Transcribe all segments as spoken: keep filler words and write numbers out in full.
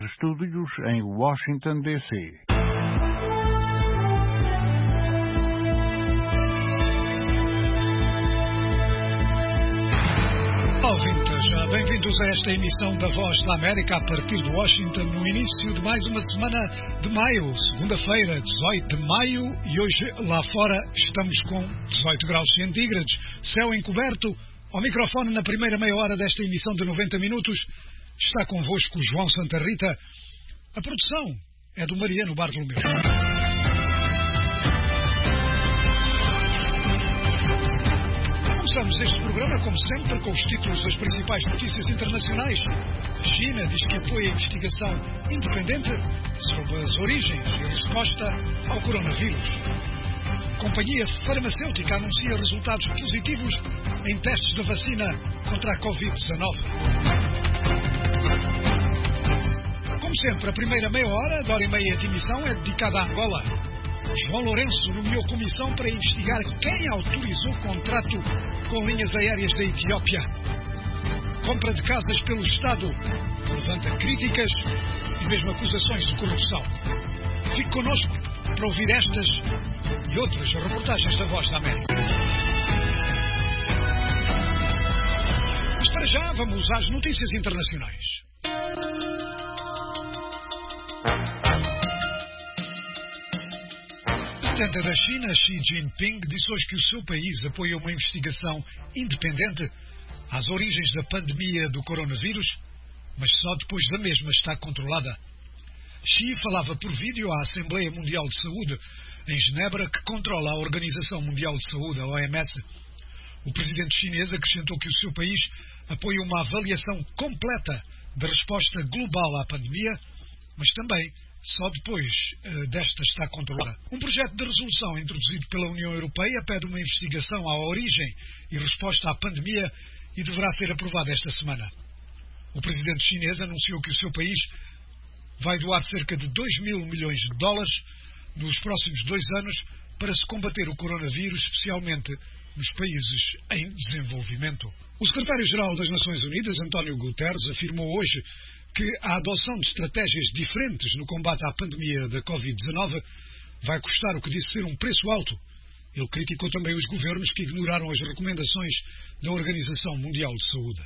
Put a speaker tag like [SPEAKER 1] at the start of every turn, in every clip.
[SPEAKER 1] Estúdios em Washington, D C
[SPEAKER 2] Ouvintes, bem-vindos a esta emissão da Voz da América a partir de Washington, no início de mais uma semana de maio, segunda-feira, dezoito de maio, e hoje lá fora estamos com dezoito graus centígrados, céu encoberto. Ao microfone na primeira meia hora desta emissão de noventa minutos está convosco o João Santa Rita. A produção é do Mariano Bartolomeu. Começamos este programa, como sempre, com os títulos das principais notícias internacionais. A China diz que apoia a investigação independente sobre as origens e a resposta ao coronavírus. A companhia farmacêutica anuncia resultados positivos em testes da vacina contra a covid dezenove. Como sempre, a primeira meia hora, de hora e meia de emissão, é dedicada a Angola. João Lourenço nomeou comissão para investigar quem autorizou o contrato com linhas aéreas da Etiópia. Compra de casas pelo Estado levanta críticas e mesmo acusações de corrupção. Fique connosco para ouvir estas e outras reportagens da Voz da América. Mas para já vamos às notícias internacionais. O presidente da China, Xi Jinping, disse hoje que o seu país apoia uma investigação independente às origens da pandemia do coronavírus, mas só depois da mesma estar controlada. Xi falava por vídeo à Assembleia Mundial de Saúde, em Genebra, que controla a Organização Mundial de Saúde, a O M S. O presidente chinês acrescentou que o seu país apoia uma avaliação completa da resposta global à pandemia, mas também só depois uh, desta estar controlada. Um projeto de resolução introduzido pela União Europeia pede uma investigação à origem e resposta à pandemia e deverá ser aprovado esta semana. O presidente chinês anunciou que o seu país vai doar cerca de dois mil milhões de dólares nos próximos dois anos para se combater o coronavírus, especialmente nos países em desenvolvimento. O secretário-geral das Nações Unidas, António Guterres, afirmou hoje que a adoção de estratégias diferentes no combate à pandemia da covid dezenove vai custar o que disse ser um preço alto. Ele criticou também os governos que ignoraram as recomendações da Organização Mundial de Saúde.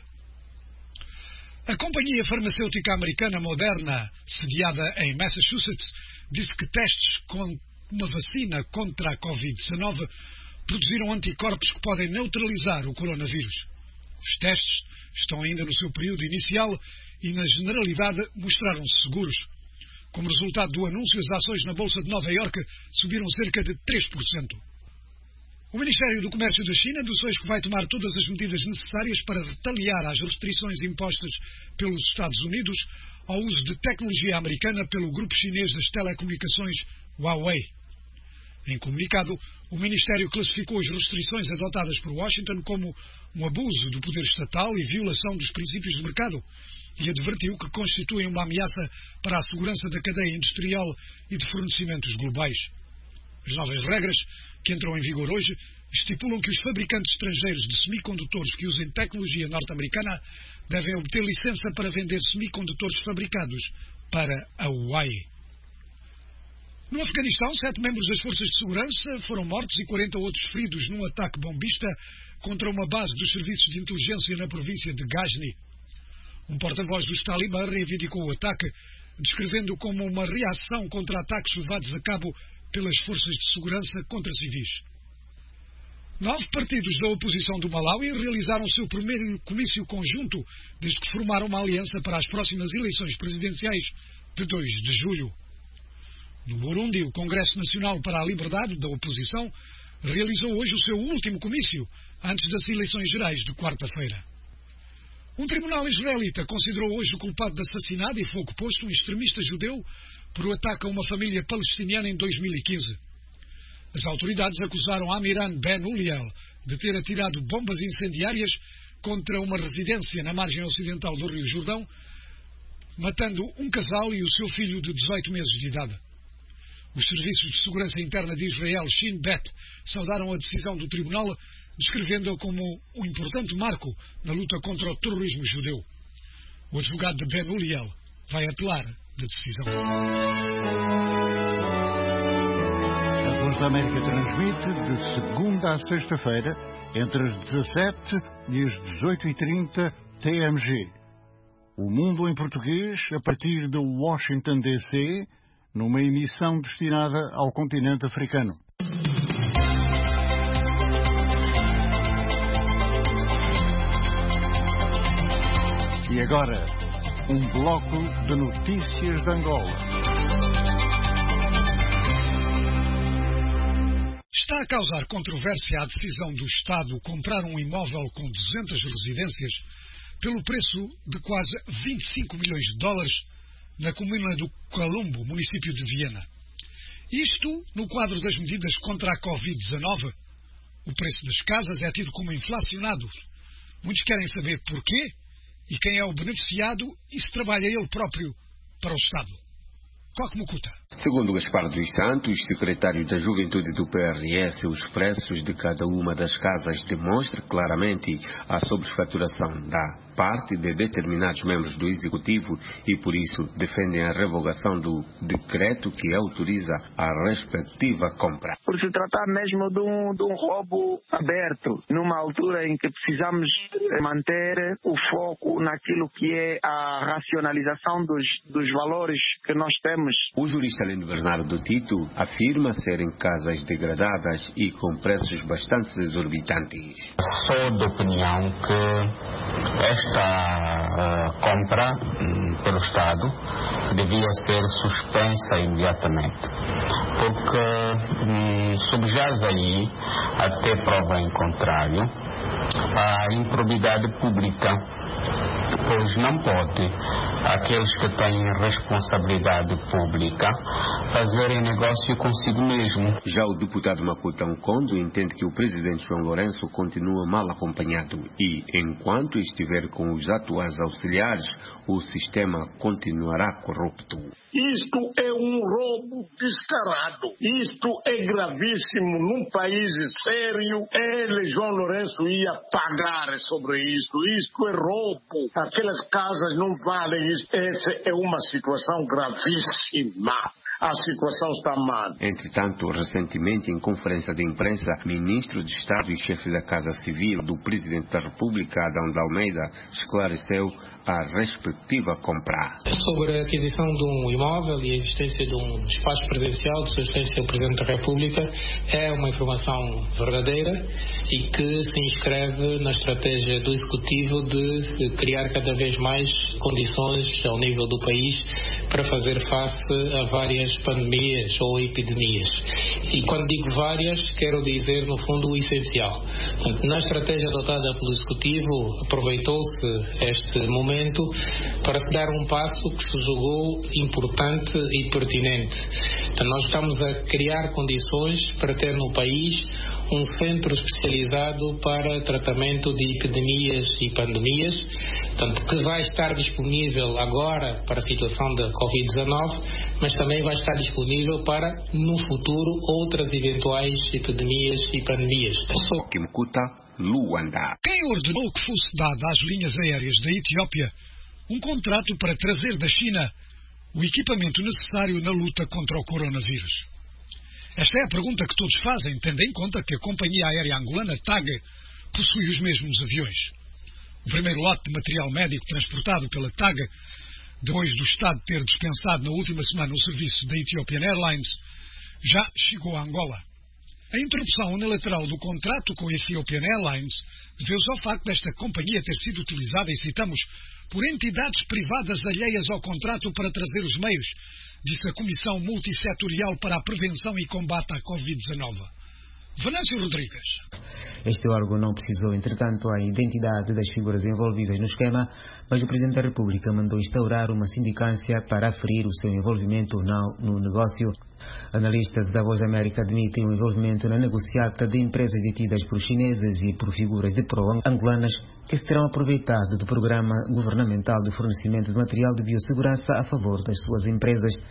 [SPEAKER 2] A companhia farmacêutica americana Moderna, sediada em Massachusetts, disse que testes com uma vacina contra a covid dezenove produziram anticorpos que podem neutralizar o coronavírus. Os testes estão ainda no seu período inicial e, na generalidade, mostraram-se seguros. Como resultado do anúncio, as ações na Bolsa de Nova Iorque subiram cerca de três por cento. O Ministério do Comércio da China disse hoje que vai tomar todas as medidas necessárias para retaliar às restrições impostas pelos Estados Unidos ao uso de tecnologia americana pelo grupo chinês das telecomunicações Huawei. Em comunicado, o Ministério classificou as restrições adotadas por Washington como um abuso do poder estatal e violação dos princípios de mercado e advertiu que constituem uma ameaça para a segurança da cadeia industrial e de fornecimentos globais. As novas regras, que entram em vigor hoje, estipulam que os fabricantes estrangeiros de semicondutores que usem tecnologia norte-americana devem obter licença para vender semicondutores fabricados para a Huawei. No Afeganistão, sete membros das forças de segurança foram mortos e quarenta outros feridos num ataque bombista contra uma base dos serviços de inteligência na província de Ghazni. Um porta-voz dos Talibã reivindicou o ataque, descrevendo-o como uma reação contra ataques levados a cabo pelas forças de segurança contra civis. Nove partidos da oposição do Malawi realizaram o seu primeiro comício conjunto desde que formaram uma aliança para as próximas eleições presidenciais de dois de julho. No Burundi, o Congresso Nacional para a Liberdade da Oposição realizou hoje o seu último comício antes das eleições gerais de quarta-feira. Um tribunal israelita considerou hoje o culpado de assassinato e fogo posto um extremista judeu por o ataque a uma família palestiniana em dois mil e quinze. As autoridades acusaram Amiran Ben Uliel de ter atirado bombas incendiárias contra uma residência na margem ocidental do Rio Jordão, matando um casal e o seu filho de dezoito meses de idade. Os serviços de segurança interna de Israel, Shin Bet, saudaram a decisão do tribunal, descrevendo-a como um importante marco na luta contra o terrorismo judeu. O advogado de Ben Uliel vai apelar da decisão.
[SPEAKER 1] A Voz da América transmite de segunda a sexta-feira, entre as dezassete e as dezoito e trinta T M G. O Mundo em Português, a partir de Washington, D C, numa emissão destinada ao continente africano. E agora, um bloco de notícias de Angola.
[SPEAKER 2] Está a causar controvérsia a decisão do Estado comprar um imóvel com duzentas residências pelo preço de quase vinte e cinco milhões de dólares na comuna do Calumbo, município de Viena. Isto no quadro das medidas contra a covid dezenove. O preço das casas é tido como inflacionado. Muitos querem saber porquê e quem é o beneficiado e se trabalha ele próprio para o Estado. Coque Mucuta.
[SPEAKER 3] Segundo Gaspar dos Santos, secretário da Juventude do P R S, os preços de cada uma das casas demonstram claramente a sobrefaturação da parte de determinados membros do Executivo e, por isso, defendem a revogação do decreto que autoriza a respectiva compra.
[SPEAKER 4] Por se tratar mesmo de um, de um roubo aberto, numa altura em que precisamos manter o foco naquilo que é a racionalização dos, dos valores que nós temos.
[SPEAKER 3] O jurista Lino Bernardo Tito afirma serem casas degradadas e com preços bastante exorbitantes.
[SPEAKER 5] Sou da opinião que esta uh, compra um, pelo Estado devia ser suspensa imediatamente, porque um, subjaz aí, até prova em contrário, a improbidade pública, pois não pode aqueles que têm responsabilidade pública fazerem negócio consigo mesmo.
[SPEAKER 3] Já o deputado Makuta Nkondo entende que o presidente João Lourenço continua mal acompanhado e, enquanto estiver com os atuais auxiliares, o sistema continuará corrupto.
[SPEAKER 6] Isto é um roubo descarado. Isto é gravíssimo. Num país sério, ele, João Lourenço, ia pagar sobre isto. Isto é roubo. Aquelas casas não valem isso. Essa é uma situação gravíssima. A situação está mal.
[SPEAKER 3] Entretanto, recentemente, em conferência de imprensa, ministro de Estado e chefe da Casa Civil do Presidente da República, Adão de Almeida, esclareceu a respectiva compra.
[SPEAKER 7] Sobre a aquisição de um imóvel e a existência de um espaço presencial de sua excelência o Presidente da República é uma informação verdadeira e que se inscreve na estratégia do Executivo de criar cada vez mais condições ao nível do país para fazer face a várias pandemias ou epidemias. E quando digo várias, quero dizer, no fundo, o essencial. Portanto, na estratégia adotada pelo Executivo, aproveitou-se este momento para se dar um passo que se julgou importante e pertinente. Então, nós estamos a criar condições para ter no país um centro especializado para tratamento de epidemias e pandemias, portanto, que vai estar disponível agora para a situação da covid dezenove, mas também vai estar disponível para, no futuro, outras eventuais epidemias e pandemias.
[SPEAKER 3] Kimkuta, Luanda.
[SPEAKER 2] Quem ordenou que fosse dado às linhas aéreas da Etiópia um contrato para trazer da China o equipamento necessário na luta contra o coronavírus? Esta é a pergunta que todos fazem, tendo em conta que a companhia aérea angolana TAG possui os mesmos aviões. O primeiro lote de material médico transportado pela TAG, depois do Estado ter dispensado na última semana o serviço da Ethiopian Airlines, já chegou a Angola. A interrupção unilateral do contrato com a Ethiopian Airlines deveu-se ao facto desta companhia ter sido utilizada, e citamos, por entidades privadas alheias ao contrato para trazer os meios, disse a Comissão Multissetorial para a Prevenção e Combate à covid dezenove. Venâncio Rodrigues.
[SPEAKER 8] Este órgão não precisou, entretanto, a identidade das figuras envolvidas no esquema, mas o Presidente da República mandou instaurar uma sindicância para aferir o seu envolvimento ou não no negócio. Analistas da Voz da América admitem o envolvimento na negociata de empresas detidas por chineses e por figuras de pró angolanas que se terão aproveitado do programa governamental de fornecimento de material de biossegurança a favor das suas empresas.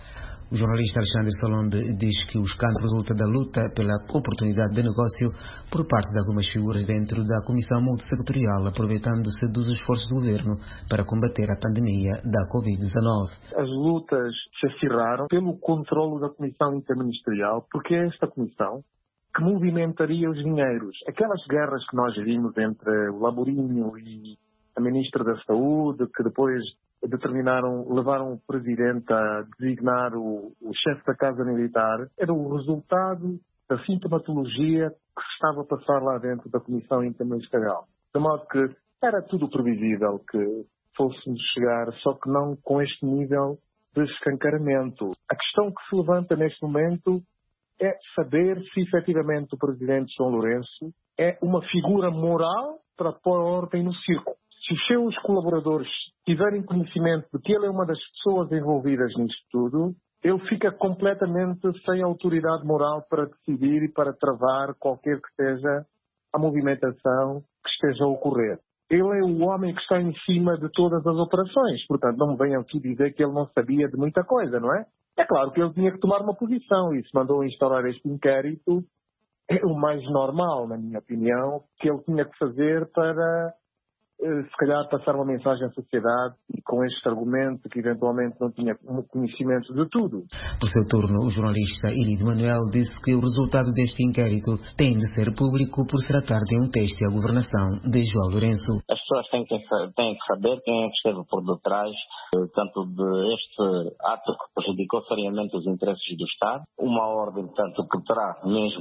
[SPEAKER 8] O jornalista Alexandre Salonde diz que o escândalo resulta da luta pela oportunidade de negócio por parte de algumas figuras dentro da Comissão Multissectorial, aproveitando-se dos esforços do governo para combater a pandemia da covid dezenove.
[SPEAKER 9] As lutas se acirraram pelo controle da Comissão Interministerial, porque é esta comissão que movimentaria os dinheiros. Aquelas guerras que nós vimos entre o Laborinho e a Ministra da Saúde, que depois determinaram, levaram o Presidente a designar o, o chefe da Casa Militar, era o resultado da sintomatologia que se estava a passar lá dentro da Comissão Interministerial. De modo que era tudo previsível que fôssemos chegar, só que não com este nível de escancaramento. A questão que se levanta neste momento é saber se efetivamente o Presidente João Lourenço é uma figura moral para pôr ordem no circo. Se os seus colaboradores tiverem conhecimento de que ele é uma das pessoas envolvidas nisto tudo, ele fica completamente sem autoridade moral para decidir e para travar qualquer que seja a movimentação que esteja a ocorrer. Ele é o homem que está em cima de todas as operações, portanto não me venham aqui dizer que ele não sabia de muita coisa, não é? É claro que ele tinha que tomar uma posição e se mandou instaurar este inquérito, é o mais normal, na minha opinião, que ele tinha que fazer para se calhar passar uma mensagem à sociedade e com este argumento que eventualmente não tinha conhecimento de tudo.
[SPEAKER 8] Por seu turno, o jornalista Ilidio Manuel disse que o resultado deste inquérito tem de ser público por se tratar de um teste à governação de João Lourenço.
[SPEAKER 10] As pessoas têm que, têm que saber quem é que esteve por detrás tanto deste ato que prejudicou seriamente os interesses do Estado, uma ordem tanto que terá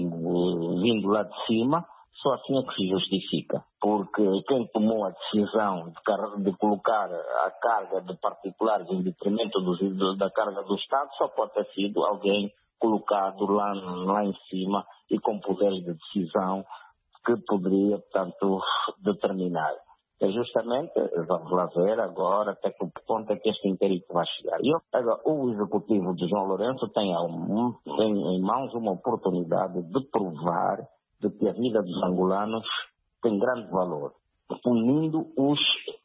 [SPEAKER 10] mesmo vindo lá de cima. Só assim é que se justifica, porque quem tomou a decisão de, de colocar a carga de particulares em detrimento do, da carga do Estado só pode ter sido alguém colocado lá, lá em cima e com poderes de decisão que poderia, portanto, determinar. É justamente, vamos lá ver agora até que ponto é que este inquérito vai chegar. E agora, o executivo de João Lourenço tem, tem em mãos uma oportunidade de provar de que a vida dos angolanos tem grande valor, punindo os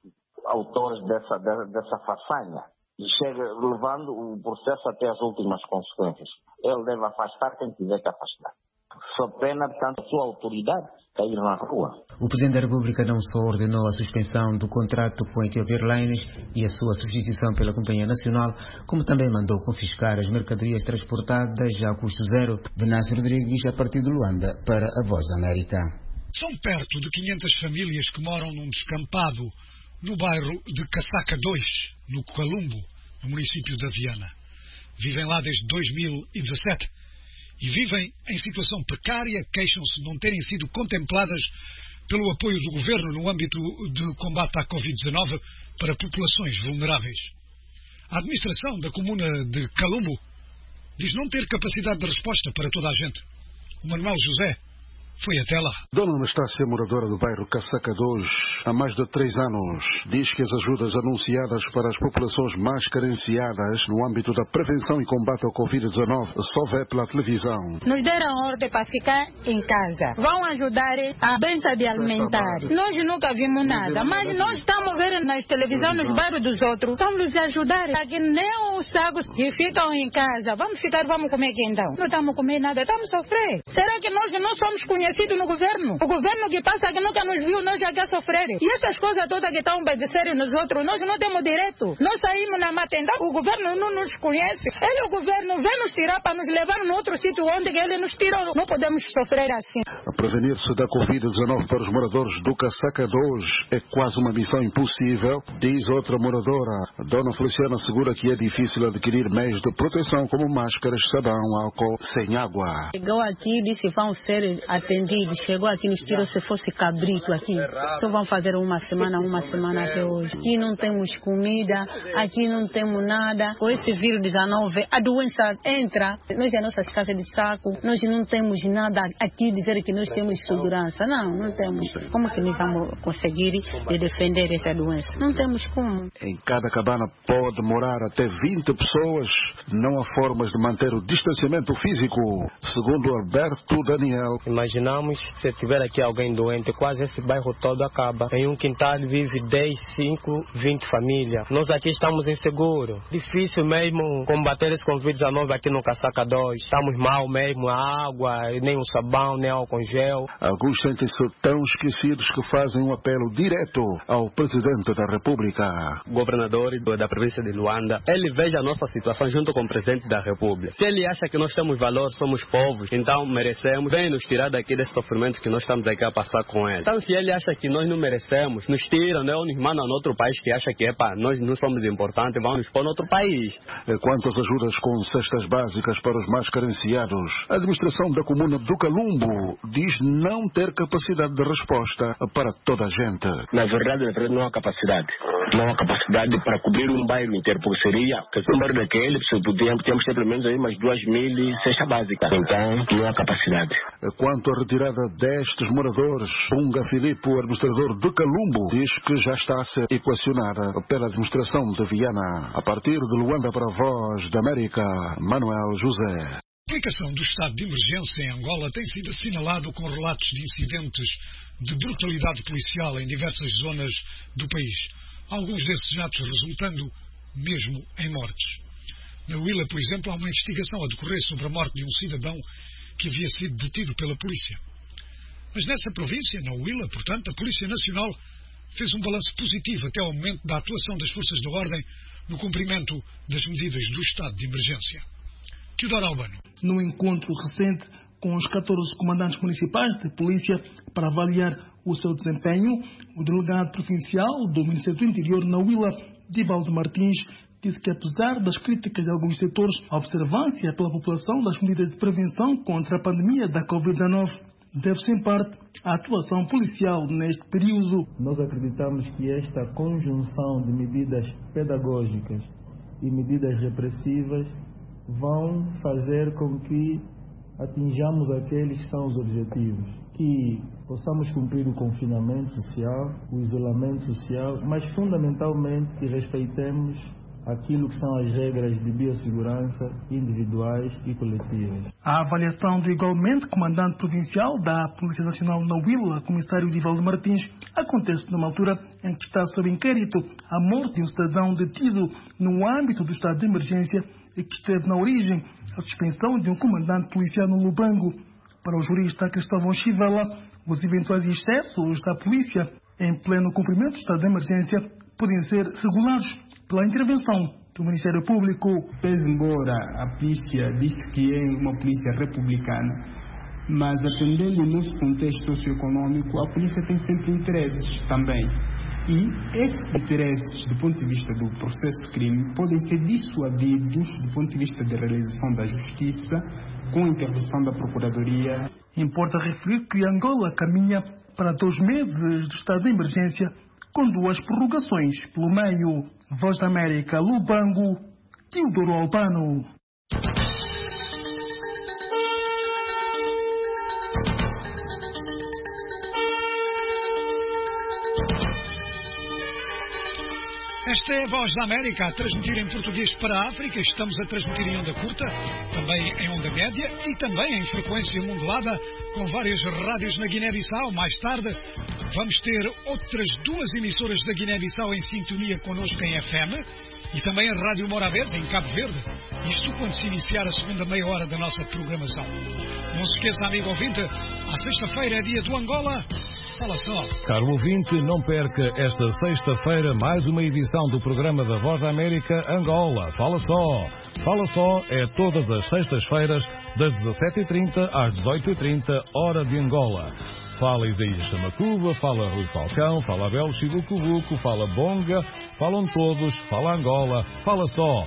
[SPEAKER 10] autores dessa, dessa façanha, chega levando o processo até as últimas consequências. Ele deve afastar quem tiver que afastar. Só pena, portanto, a sua autoridade cair na rua.
[SPEAKER 8] O Presidente da República não só ordenou a suspensão do contrato com a Ethiopia Airlines e a sua substituição pela Companhia Nacional, como também mandou confiscar as mercadorias transportadas a custo zero. Venâncio Rodrigues, a partir de Luanda, para a Voz da América.
[SPEAKER 2] São perto de quinhentas famílias que moram num descampado no bairro de Casaca dois, no Calumbo, no município de Viana. Vivem lá desde dois mil e dezassete. E vivem em situação precária, queixam-se de não terem sido contempladas pelo apoio do Governo no âmbito de combate à covid dezenove para populações vulneráveis. A administração da comuna de Calumbo diz não ter capacidade de resposta para toda a gente. O Manuel José foi até lá.
[SPEAKER 11] Dona Anastácia, moradora do bairro Casaca dois, há mais de três anos, diz que as ajudas anunciadas para as populações mais carenciadas no âmbito da prevenção e combate ao covid dezenove só vê pela televisão.
[SPEAKER 12] Nos deram ordem para ficar em casa. Vão ajudar a benção de alimentar. Nós nunca vimos nada, mas nós estamos vendo nas televisões, nos bairros dos outros. Vamos nos ajudar. Aqui nem os sagos que ficam em casa. Vamos ficar, vamos comer aqui então. Não estamos comendo nada, estamos sofrendo. Será que nós não somos conhecidos no governo? O governo que passa que nunca nos viu, nós já quer sofrer. E essas coisas todas que estão obedecendo nos outros, nós não temos direito. Nós saímos na matenda, o governo não nos conhece. Ele, o governo, vem nos tirar para nos levar no outro sítio onde ele nos tirou. Não podemos sofrer assim.
[SPEAKER 11] A prevenir-se da covid dezenove para os moradores do Casaca dois é quase uma missão impossível, diz outra moradora. Dona Feliciana assegura que é difícil adquirir meios de proteção como máscaras, sabão, álcool, sem água.
[SPEAKER 13] Chegou aqui, disse vão ser atendidos. Chegou aqui, nos tirou se fosse cabrito aqui. Então vamos fazer uma semana, uma semana até hoje. Aqui não temos comida, aqui não temos nada. Com esse vírus dezenove, a doença entra. Nós é nossas casas de saco, nós não temos nada aqui dizer que nós temos segurança. Não, não temos. Como que nós vamos conseguir defender essa doença? Não temos como.
[SPEAKER 11] Em cada cabana pode morar até vinte pessoas. Não há formas de manter o distanciamento físico. Segundo Alberto Daniel.
[SPEAKER 14] Imagina imaginamos, se tiver aqui alguém doente, quase esse bairro todo acaba. Em um quintal vive dez, cinco, vinte famílias. Nós aqui estamos inseguros. Difícil mesmo combater esse covid dezenove aqui no Casaca dois. Estamos mal mesmo, a água, nem o sabão, nem álcool gel.
[SPEAKER 11] Alguns sentem-se tão esquecidos que fazem um apelo direto ao Presidente da República.
[SPEAKER 15] O governador da província de Luanda, ele veja a nossa situação junto com o Presidente da República. Se ele acha que nós temos valor, somos povos, então merecemos, vem nos tirar daqui desse sofrimento que nós estamos aqui a passar com ele. Então se ele acha que nós não merecemos, nos tiram, né, ou nos mandam a outro país que acha que é pá, nós não somos importantes, vão nos pôr em outro país.
[SPEAKER 11] Quanto às ajudas com cestas básicas para os mais carenciados, a administração da comuna do Calumbo diz não ter capacidade de resposta para toda a gente.
[SPEAKER 6] Na verdade, na verdade não há capacidade. Não há capacidade para cobrir um bairro inteiro, porque seria, porque o número daquele, temos, temos pelo menos aí umas duas mil cestas básicas. Então, não há capacidade.
[SPEAKER 11] Quanto à retirada destes moradores, Bunga Filipe, o administrador de Calumbo, diz que já está a ser equacionada pela administração de Viana. A partir de Luanda para a Voz da América, Manuel José.
[SPEAKER 2] A aplicação do estado de emergência em Angola tem sido assinalado com relatos de incidentes de brutalidade policial em diversas zonas do país. Alguns desses atos resultando mesmo em mortes. Na Huila, por exemplo, há uma investigação a decorrer sobre a morte de um cidadão que havia sido detido pela polícia. Mas nessa província, na Huila, portanto, a Polícia Nacional fez um balanço positivo até ao momento da atuação das forças de ordem no cumprimento das medidas do estado de emergência. Teodoro Albano.
[SPEAKER 16] No encontro recente com os catorze comandantes municipais de polícia para avaliar o seu desempenho, o delegado provincial do Ministério do Interior na Huila, Divaldo Martins, disse que apesar das críticas de alguns setores, a observância pela população das medidas de prevenção contra a pandemia da covid dezenove deve-se em parte à atuação policial neste período.
[SPEAKER 17] Nós acreditamos que esta conjunção de medidas pedagógicas e medidas repressivas vão fazer com que atinjamos aqueles que são os objetivos, que possamos cumprir o confinamento social, o isolamento social, mas fundamentalmente que respeitemos aquilo que são as regras de biossegurança individuais e coletivas.
[SPEAKER 16] A avaliação do igualmente comandante provincial da Polícia Nacional na Huila, comissário Divaldo Martins, acontece numa altura em que está sob inquérito a morte de um cidadão detido no âmbito do estado de emergência e que esteve na origem a suspensão de um comandante policial no Lubango. Para o jurista Cristóvão Chivela, os eventuais excessos da polícia em pleno cumprimento do estado de emergência podem ser regulados pela intervenção do Ministério Público.
[SPEAKER 18] Pese embora a polícia disse que é uma polícia republicana, mas atendendo o nosso contexto socioeconômico, a polícia tem sempre interesses também. E esses interesses, do ponto de vista do processo de crime, podem ser dissuadidos do ponto de vista da realização da justiça com a intervenção da Procuradoria.
[SPEAKER 16] Importa referir que Angola caminha para dois meses de estado de emergência com duas prorrogações pelo meio. Voz da América, Lubango, Teodoro Albano.
[SPEAKER 2] Esta é a Voz da América, a transmitir em português para a África. Estamos a transmitir em onda curta, também em onda média e também em frequência modulada, com várias rádios na Guiné-Bissau. Mais tarde vamos ter outras duas emissoras da Guiné-Bissau em sintonia connosco em F M e também a Rádio Morabeza em Cabo Verde. Isto quando se iniciar a segunda meia hora da nossa programação. Não se esqueça, amigo ouvinte, à sexta-feira é dia do Angola. Fala só.
[SPEAKER 19] Caro ouvinte, não perca esta sexta-feira mais uma edição do programa da Voz da América Angola. Fala só. Fala só é todas as sextas-feiras das dezassete e trinta às dezoito e trinta, hora de Angola. Fala Isaías Chamacuba, fala Rui Falcão, fala Abel Chibucubuco, fala Bonga, falam todos, fala Angola, fala só.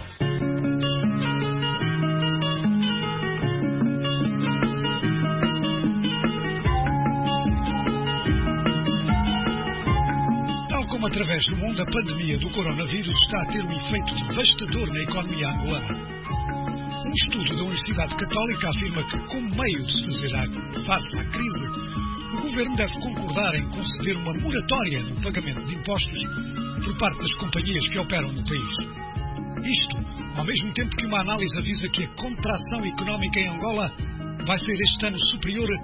[SPEAKER 2] Tal como através do mundo, a pandemia do coronavírus está a ter um efeito devastador na economia angolana. Um estudo da Universidade Católica afirma que, como meio de se fazer face à crise, o Governo deve concordar em conceder uma moratória no pagamento de impostos por parte das companhias que operam no país. Isto, ao mesmo tempo que uma análise avisa que a contração económica em Angola vai ser este ano superior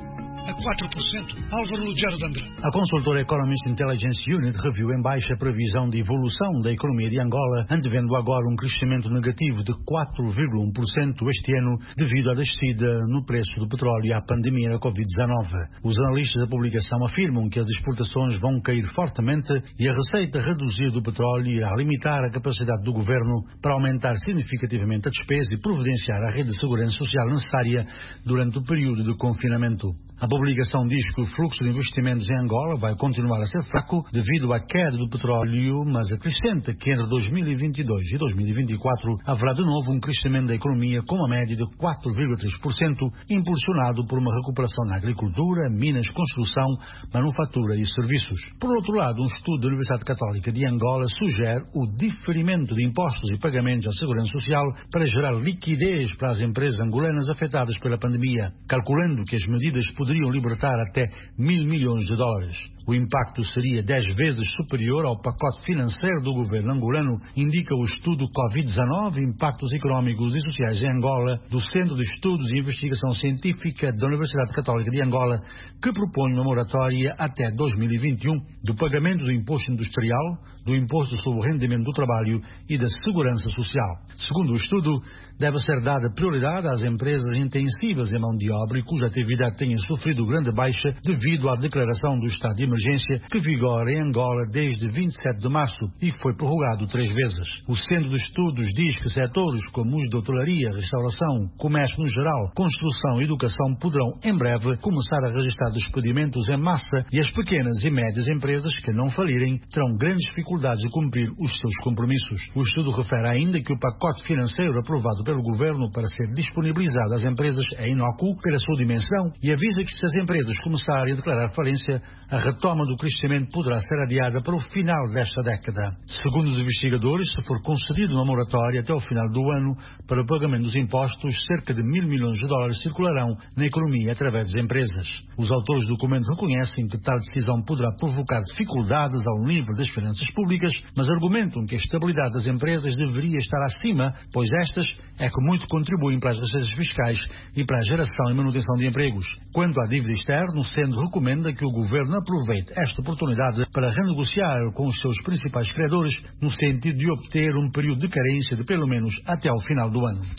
[SPEAKER 2] a quatro por cento. Álvaro Lugero de Andrade.
[SPEAKER 20] A consultora Economist Intelligence Unit reviu em baixa a previsão de evolução da economia de Angola, antevendo agora um crescimento negativo de quatro vírgula um por cento este ano, devido à descida no preço do petróleo e à pandemia da covid dezenove. Os analistas da publicação afirmam que as exportações vão cair fortemente e a receita reduzir do petróleo irá limitar a capacidade do governo para aumentar significativamente a despesa e providenciar a rede de segurança social necessária durante o período de confinamento. A publicação diz que o fluxo de investimentos em Angola vai continuar a ser fraco devido à queda do petróleo, mas acrescenta que entre dois mil e vinte e dois e dois mil e vinte e quatro haverá de novo um crescimento da economia com uma média de quatro vírgula três por cento, impulsionado por uma recuperação na agricultura, minas, construção, manufatura e serviços. Por outro lado, um estudo da Universidade Católica de Angola sugere o diferimento de impostos e pagamentos à segurança social para gerar liquidez para as empresas angolanas afetadas pela pandemia, calculando que as medidas poderiam libertar até mil milhões de dólares. O impacto seria dez vezes superior ao pacote financeiro do governo angolano, indica o estudo covid dezenove, Impactos Económicos e Sociais em Angola, do Centro de Estudos e Investigação Científica da Universidade Católica de Angola, que propõe uma moratória até dois mil e vinte e um do pagamento do imposto industrial, do imposto sobre o rendimento do trabalho e da segurança social. Segundo o estudo, deve ser dada prioridade às empresas intensivas em mão de obra e cuja atividade tenha sofrido grande baixa devido à declaração do estado de emergência que vigora em Angola desde vinte e sete de março e foi prorrogado três vezes. O Centro de Estudos diz que setores como os de hotelaria, restauração, comércio no geral, construção e educação poderão em breve começar a registrar despedimentos em massa e as pequenas e médias empresas que não falirem terão grandes dificuldades de cumprir os seus compromissos. O estudo refere ainda que o pacote financeiro aprovado pelo governo para ser disponibilizado às empresas é inócuo pela sua dimensão e avisa que se as empresas começarem a declarar falência, a retoma do crescimento poderá ser adiada para o final desta década. Segundo os investigadores, se for concedido uma moratória até o final do ano para o pagamento dos impostos, cerca de mil milhões de dólares circularão na economia através das empresas. Os autores do documento reconhecem que tal decisão poderá provocar dificuldades ao nível das finanças públicas, mas argumentam que a estabilidade das empresas deveria estar acima, pois estas é que muito contribuem para as receitas fiscais e para a geração e manutenção de empregos. Quanto à dívida externa, o Centro recomenda que o governo aproveite esta oportunidade para renegociar com os seus principais credores no sentido de obter um período de carência de pelo menos até ao final do ano.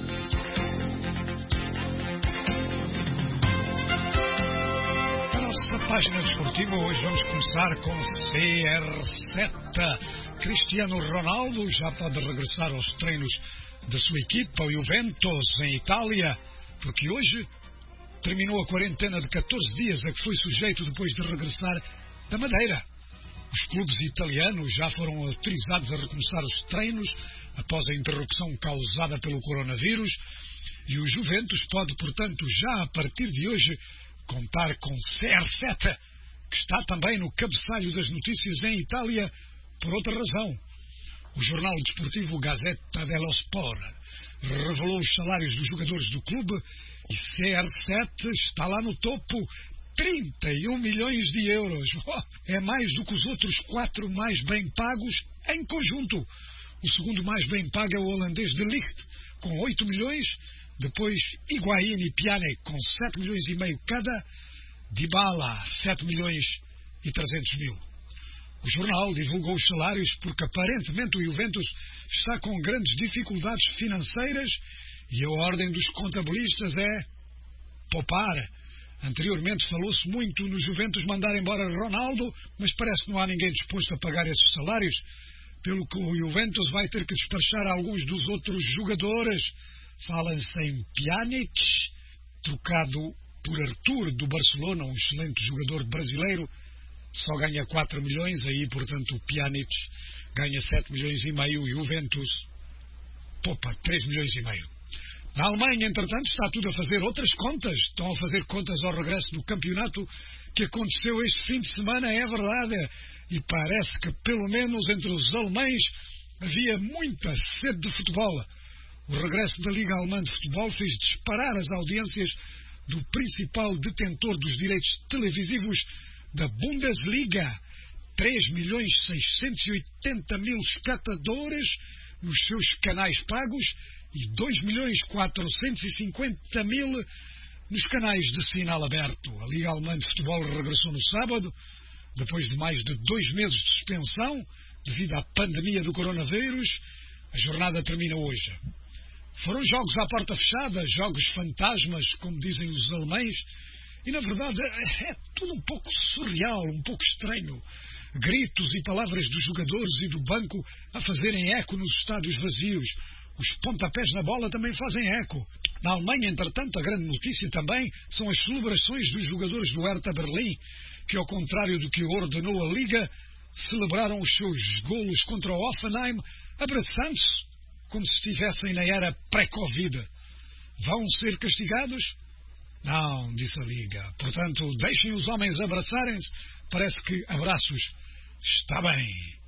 [SPEAKER 2] A nossa página desportiva hoje vamos começar com C R sete. Cristiano Ronaldo já pode regressar aos treinos da sua equipa, o Juventus, em Itália, porque hoje terminou a quarentena de catorze dias a que foi sujeito depois de regressar da Madeira. Os clubes italianos já foram autorizados a recomeçar os treinos após a interrupção causada pelo coronavírus e o Juventus pode, portanto, já a partir de hoje contar com C R sete, que está também no cabeçalho das notícias em Itália por outra razão. O jornal desportivo Gazzetta dello Sport revelou os salários dos jogadores do clube e C R sete está lá no topo, trinta e um milhões de euros. Oh, é mais do que os outros quatro mais bem pagos em conjunto. O segundo mais bem pago é o holandês De Ligt, com oito milhões, depois Higuaín e Pjanic com sete milhões e meio cada, Dybala sete milhões e trezentos mil. O jornal divulgou os salários porque aparentemente o Juventus está com grandes dificuldades financeiras e a ordem dos contabilistas é poupar. Anteriormente falou-se muito no Juventus mandar embora Ronaldo, mas parece que não há ninguém disposto a pagar esses salários, pelo que o Juventus vai ter que despachar alguns dos outros jogadores. Fala-se em Pjanic, trocado por Arthur do Barcelona, um excelente jogador brasileiro, só ganha quatro milhões, aí portanto o Pjanic ganha sete milhões e meio e o Juventus poupa três milhões e meio. Na Alemanha, entretanto, está tudo a fazer outras contas. Estão a fazer contas ao regresso do campeonato que aconteceu este fim de semana, é verdade. E parece que, pelo menos entre os alemães, havia muita sede de futebol. O regresso da Liga Alemã de Futebol fez disparar as audiências do principal detentor dos direitos televisivos da Bundesliga. três milhões seiscentos e oitenta mil espectadores nos seus canais pagos e dois milhões quatrocentos e cinquenta mil nos canais de sinal aberto. A Liga Alemã de Futebol regressou no sábado, depois de mais de dois meses de suspensão, devido à pandemia do coronavírus. A jornada termina hoje. Foram jogos à porta fechada, jogos fantasmas, como dizem os alemães, e na verdade é tudo um pouco surreal, um pouco estranho. Gritos e palavras dos jogadores e do banco a fazerem eco nos estádios vazios. Os pontapés na bola também fazem eco. Na Alemanha, entretanto, a grande notícia também são as celebrações dos jogadores do Hertha Berlim, que, ao contrário do que ordenou a Liga, celebraram os seus golos contra o Hoffenheim, abraçando-se como se estivessem na era pré-Covid. Vão ser castigados? Não, disse a Liga. Portanto, deixem os homens abraçarem-se. Parece que abraços está bem.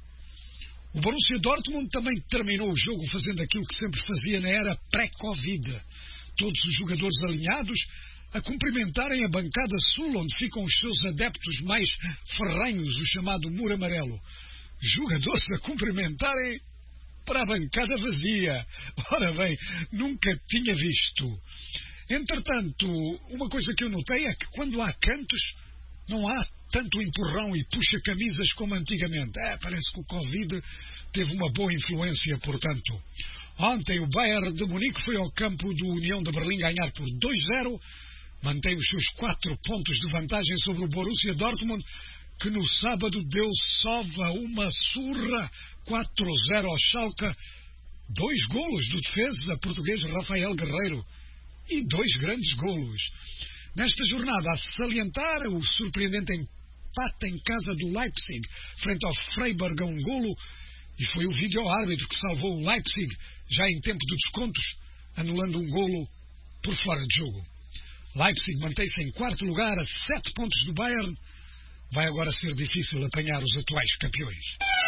[SPEAKER 2] O Borussia Dortmund também terminou o jogo fazendo aquilo que sempre fazia na era pré-Covid. Todos os jogadores alinhados a cumprimentarem a bancada sul, onde ficam os seus adeptos mais ferrenhos, o chamado Muro Amarelo. Jogadores a cumprimentarem para a bancada vazia. Ora bem, nunca tinha visto. Entretanto, uma coisa que eu notei é que quando há cantos, não há tanto empurrão e puxa-camisas como antigamente. É, parece que o Covid teve uma boa influência, portanto. Ontem o Bayern de Munique foi ao campo do União de Berlim ganhar por dois a zero, mantém os seus quatro pontos de vantagem sobre o Borussia Dortmund, que no sábado deu sova uma surra, quatro a zero ao Schalke, dois golos do defesa português Rafael Guerreiro e dois grandes golos. Nesta jornada, a salientar o surpreendente empate em casa do Leipzig, frente ao Freiburg a um golo, e foi o vídeo-árbitro que salvou o Leipzig, já em tempo de descontos, anulando um golo por fora de jogo. Leipzig mantém-se em quarto lugar, a sete pontos do Bayern. Vai agora ser difícil apanhar os atuais campeões.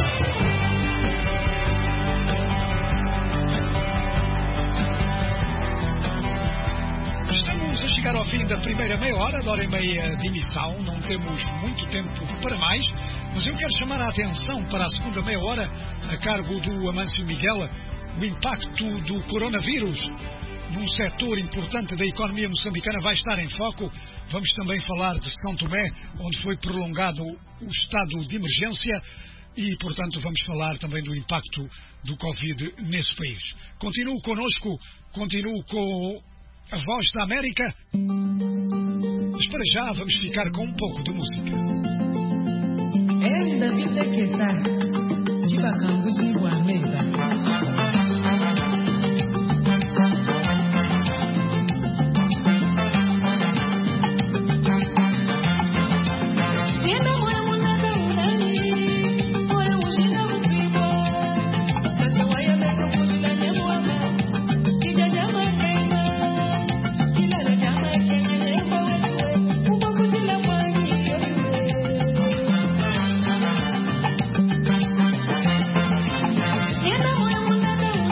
[SPEAKER 2] Estamos a chegar ao fim da primeira meia hora, da hora e meia de emissão. Não temos muito tempo para mais, mas eu quero chamar a atenção para a segunda meia hora, a cargo do Amâncio Miguel, o impacto do coronavírus num setor importante da economia moçambicana vai estar em foco. Vamos também falar de São Tomé, onde foi prolongado o estado de emergência e, portanto, vamos falar também do impacto do Covid nesse país. Continuo connosco, continuo com a Voz da América, mas para já vamos ficar com um pouco de música.
[SPEAKER 21] É da vida que está de bacambu de boa mesa.
[SPEAKER 22] Enamorada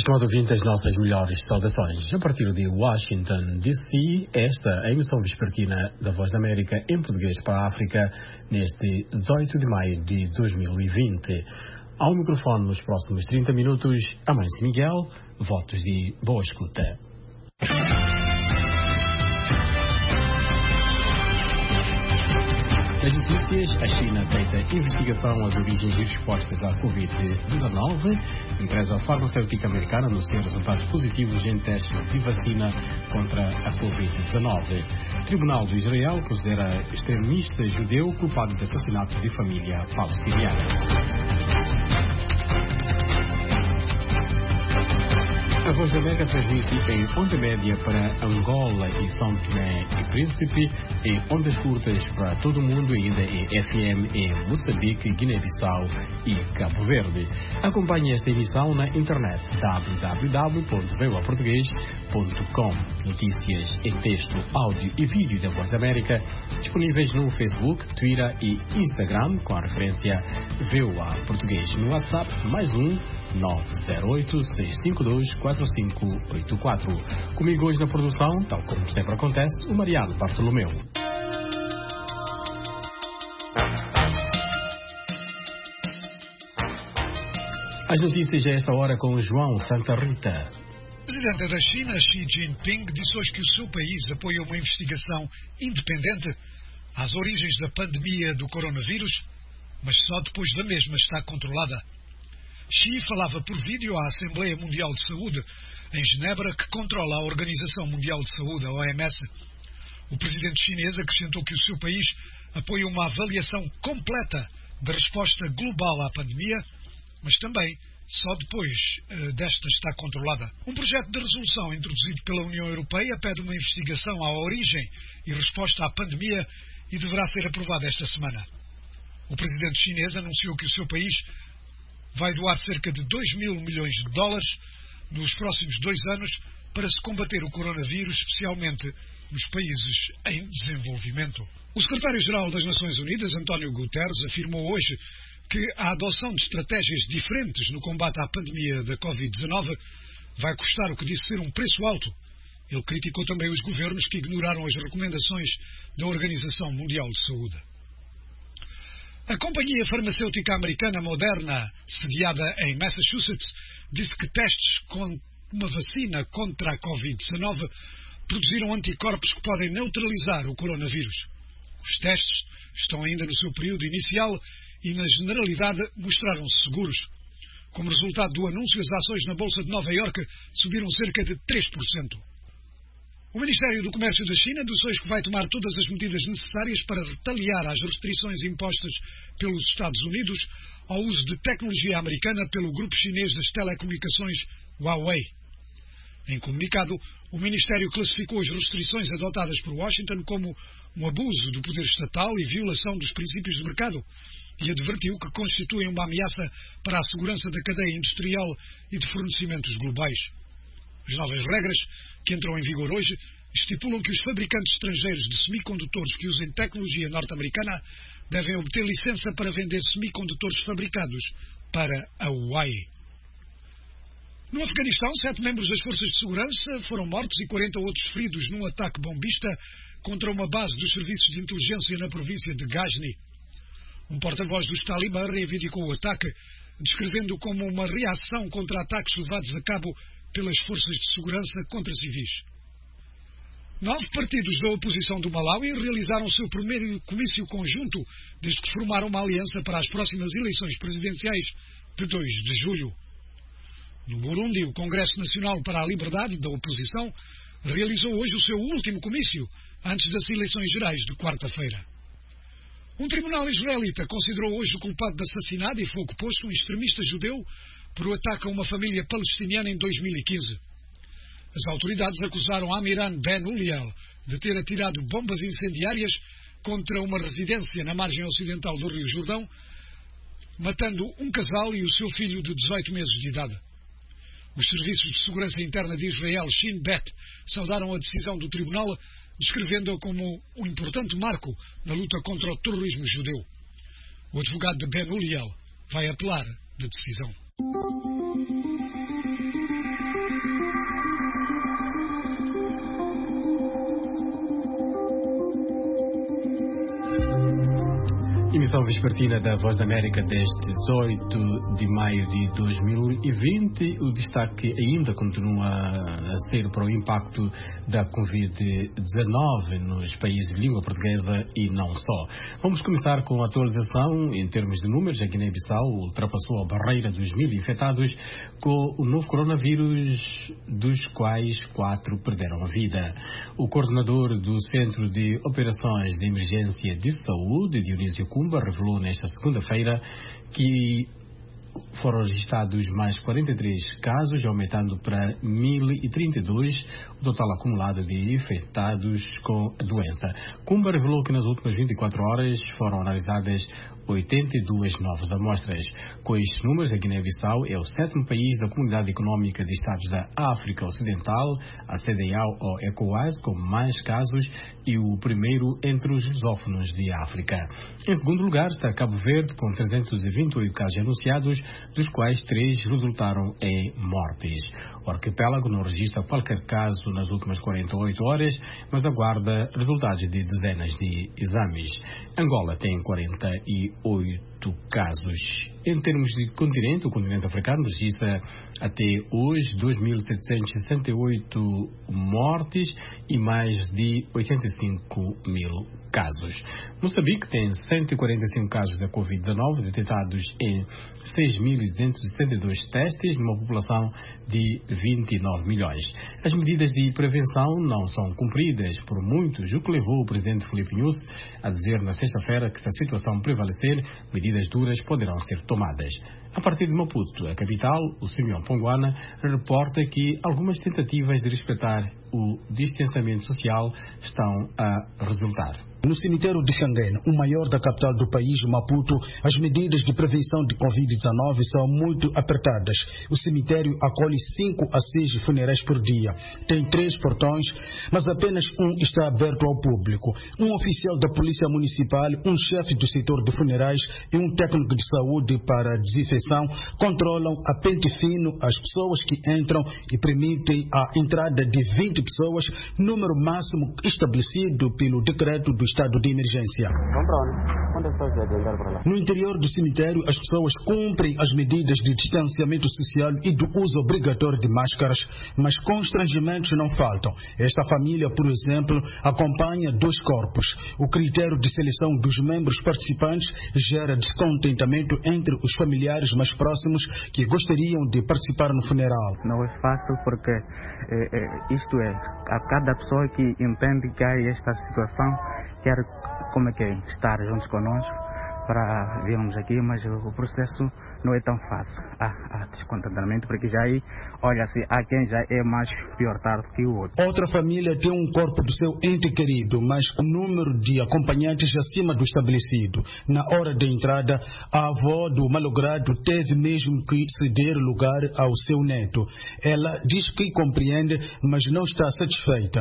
[SPEAKER 1] estimado ouvinte, as nossas melhores saudações. A partir de Washington, D C, esta é a emissão vespertina da Voz da América em português para a África, neste dezoito de maio de dois mil e vinte. Ao microfone nos próximos trinta minutos, Amâncio Miguel, votos de boa escuta. Nas notícias, a China aceita investigação às origens e respostas à covid dezenove. A empresa farmacêutica americana anuncia resultados positivos em testes de vacina contra a covid dezenove. O Tribunal de Israel considera extremista judeu culpado de assassinato de família palestiniana. A Voz da América transmite em onda média para Angola e São Tomé e Príncipe, em ondas curtas para todo o mundo, ainda em F M em Moçambique, Guiné-Bissau e Cabo Verde. Acompanhe esta emissão na internet w w w ponto voa português ponto com. Notícias em texto, áudio e vídeo da Voz da América disponíveis no Facebook, Twitter e Instagram com a referência V O A Português. No WhatsApp, mais um nove zero oito, seis cinco dois, quatro cinco oito quatro. Comigo hoje na produção, tal como sempre acontece, o Mariano Bartolomeu. As notícias a esta hora com João Santa Rita.
[SPEAKER 2] O presidente da China, Xi Jinping, disse hoje que o seu país apoia uma investigação independente às origens da pandemia do coronavírus, mas só depois da mesma está controlada. Xi falava por vídeo à Assembleia Mundial de Saúde, em Genebra, que controla a Organização Mundial de Saúde, a O M S. O presidente chinês acrescentou que o seu país apoia uma avaliação completa da resposta global à pandemia, mas também só depois uh, desta está controlada. Um projeto de resolução introduzido pela União Europeia pede uma investigação à origem e resposta à pandemia e deverá ser aprovado esta semana. O presidente chinês anunciou que o seu país vai doar cerca de dois mil milhões de dólares nos próximos dois anos para se combater o coronavírus, especialmente nos países em desenvolvimento. O secretário-geral das Nações Unidas, António Guterres, afirmou hoje que a adoção de estratégias diferentes no combate à pandemia da covid dezenove vai custar o que disse ser um preço alto. Ele criticou também os governos que ignoraram as recomendações da Organização Mundial de Saúde. A companhia farmacêutica americana Moderna, sediada em Massachusetts, disse que testes com uma vacina contra a covid dezenove produziram anticorpos que podem neutralizar o coronavírus. Os testes estão ainda no seu período inicial e, na generalidade, mostraram-se seguros. Como resultado do anúncio, as ações na Bolsa de Nova Iorque subiram cerca de três por cento. O Ministério do Comércio da China disse hoje que vai tomar todas as medidas necessárias para retaliar às restrições impostas pelos Estados Unidos ao uso de tecnologia americana pelo grupo chinês das telecomunicações Huawei. Em comunicado, o Ministério classificou as restrições adotadas por Washington como um abuso do poder estatal e violação dos princípios de mercado e advertiu que constituem uma ameaça para a segurança da cadeia industrial e de fornecimentos globais. As novas regras, que entram em vigor hoje, estipulam que os fabricantes estrangeiros de semicondutores que usem tecnologia norte-americana devem obter licença para vender semicondutores fabricados para a Huawei. No Afeganistão, sete membros das forças de segurança foram mortos e quarenta outros feridos num ataque bombista contra uma base dos serviços de inteligência na província de Ghazni. Um porta-voz dos Talibã reivindicou o ataque, descrevendo-o como uma reação contra ataques levados a cabo pelas forças de segurança contra civis. Nove partidos da oposição do Malawi realizaram o seu primeiro comício conjunto desde que formaram uma aliança para as próximas eleições presidenciais de dois de julho. No Burundi, o Congresso Nacional para a Liberdade da Oposição realizou hoje o seu último comício antes das eleições gerais de quarta-feira. Um tribunal israelita considerou hoje o culpado de assassinato e fogo posto um extremista judeu por o ataque a uma família palestiniana em dois mil e quinze. As autoridades acusaram Amiran Ben Uliel de ter atirado bombas incendiárias contra uma residência na margem ocidental do Rio Jordão, matando um casal e o seu filho de dezoito meses de idade. Os serviços de segurança interna de Israel, Shin Bet, saudaram a decisão do tribunal, descrevendo-a como um importante marco na luta contra o terrorismo judeu. O advogado de Ben Uliel vai apelar da decisão.
[SPEAKER 1] Emissão vespertina da Voz da América deste dezoito de maio de dois mil e vinte. O destaque ainda continua a ser para o impacto da covid dezenove nos países de língua portuguesa e não só. Vamos começar com a atualização em termos de números. A Guiné-Bissau ultrapassou a barreira dos mil infectados com o novo coronavírus, dos quais quatro perderam a vida. O coordenador do Centro de Operações de Emergência de Saúde, Dionísio Kumba, revelou nesta segunda-feira que foram registrados mais quarenta e três casos, aumentando para mil e trinta e dois o total acumulado de infectados com a doença. Kumba revelou que nas últimas vinte e quatro horas foram analisadas oitenta e duas novas amostras. Com estes números, a Guiné-Bissau é o sétimo país da Comunidade Económica de Estados da África Ocidental, a C D A O ou ECOWAS, com mais casos e o primeiro entre os lusófonos de África. Em segundo lugar está Cabo Verde, com trezentos e vinte e oito casos anunciados, dos quais três resultaram em mortes. O arquipélago não registra qualquer caso nas últimas quarenta e oito horas, mas aguarda resultados de dezenas de exames. Angola tem quarenta e oito casos. Em termos de continente, o continente africano registra até hoje dois mil setecentos e sessenta e oito mortes e mais de oitenta e cinco mil casos. Moçambique tem cento e quarenta e cinco casos da covid dezenove detectados em seis mil duzentos e setenta e dois testes, numa população de vinte e nove milhões. As medidas de prevenção não são cumpridas por muitos, o que levou o presidente Filipe Nyusi a dizer na sexta-feira que, se a situação prevalecer, medidas duras poderão ser tomadas. A partir de Maputo, a capital, o Simeão Ponguana reporta que algumas tentativas de respeitar o distanciamento social estão a resultar.
[SPEAKER 4] No cemitério de Xanguém, o maior da capital do país, Maputo, as medidas de prevenção de covid dezenove são muito apertadas. O cemitério acolhe cinco a seis funerais por dia. Tem três portões, mas apenas um está aberto ao público. Um oficial da Polícia Municipal, um chefe do setor de funerais e um técnico de saúde para desinfecção controlam a pente fino as pessoas que entram e permitem a entrada de vinte pessoas, número máximo estabelecido pelo decreto do estado de emergência. No interior do cemitério, as pessoas cumprem as medidas de distanciamento social e do uso obrigatório de máscaras, mas constrangimentos não faltam. Esta família, por exemplo, acompanha dois corpos. O critério de seleção dos membros participantes gera descontentamento entre os familiares mais próximos que gostariam de participar no funeral.
[SPEAKER 22] Não é fácil porque é, é, isto é, a cada pessoa que entende que há esta situação quer, como é que é, estar juntos conosco para virmos aqui, mas o processo não é tão fácil. Há, há descontentamento, porque já aí, olha-se, há quem já é mais pior tarde que o outro.
[SPEAKER 4] Outra família tem um corpo do seu ente querido, mas o número de acompanhantes acima do estabelecido. Na hora da entrada, a avó do malogrado teve mesmo que ceder lugar ao seu neto. Ela diz que compreende, mas não está satisfeita.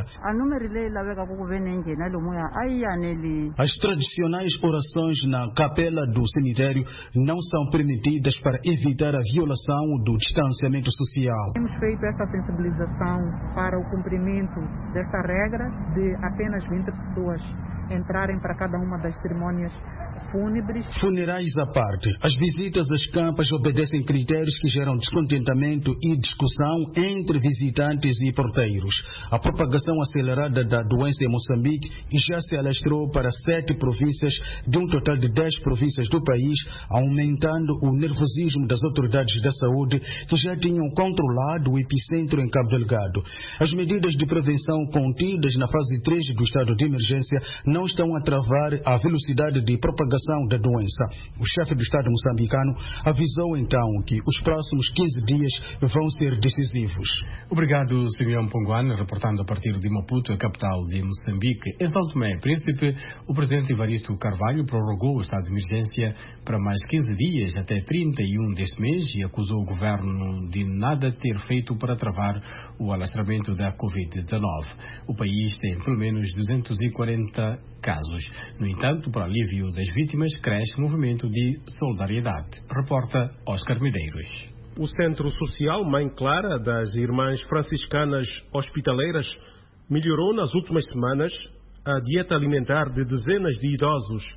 [SPEAKER 4] As tradicionais orações na capela do cemitério não são permitidas para evitar a violação do distanciamento social.
[SPEAKER 23] Temos feito essa sensibilização para o cumprimento dessa regra de apenas vinte pessoas entrarem para cada uma das cerimônias fúnebres.
[SPEAKER 4] Funerais à parte, as visitas às campas obedecem critérios que geram descontentamento e discussão entre visitantes e porteiros. A propagação acelerada da doença em Moçambique já se alastrou para sete províncias de um total de dez províncias do país, aumentando o nervosismo das autoridades da saúde que já tinham controlado o epicentro em Cabo Delgado. As medidas de prevenção contidas na fase três do estado de emergência não estão a travar a velocidade de propagação da doença. O chefe do Estado moçambicano avisou então que os próximos quinze dias vão ser decisivos.
[SPEAKER 1] Obrigado, Simeão Ponguana, reportando a partir de Maputo, a capital de Moçambique. Em São Tomé e Príncipe, o presidente Evaristo Carvalho prorrogou o estado de emergência para mais quinze dias, até trinta e um deste mês, e acusou o governo de nada ter feito para travar o alastramento da covid dezenove. O país tem pelo menos duzentos e quarenta casos. No entanto, para alívio das vítimas, cresce o movimento de solidariedade. Reporta Oscar Medeiros.
[SPEAKER 24] O Centro Social Mãe Clara das Irmãs Franciscanas Hospitaleiras melhorou nas últimas semanas a dieta alimentar de dezenas de idosos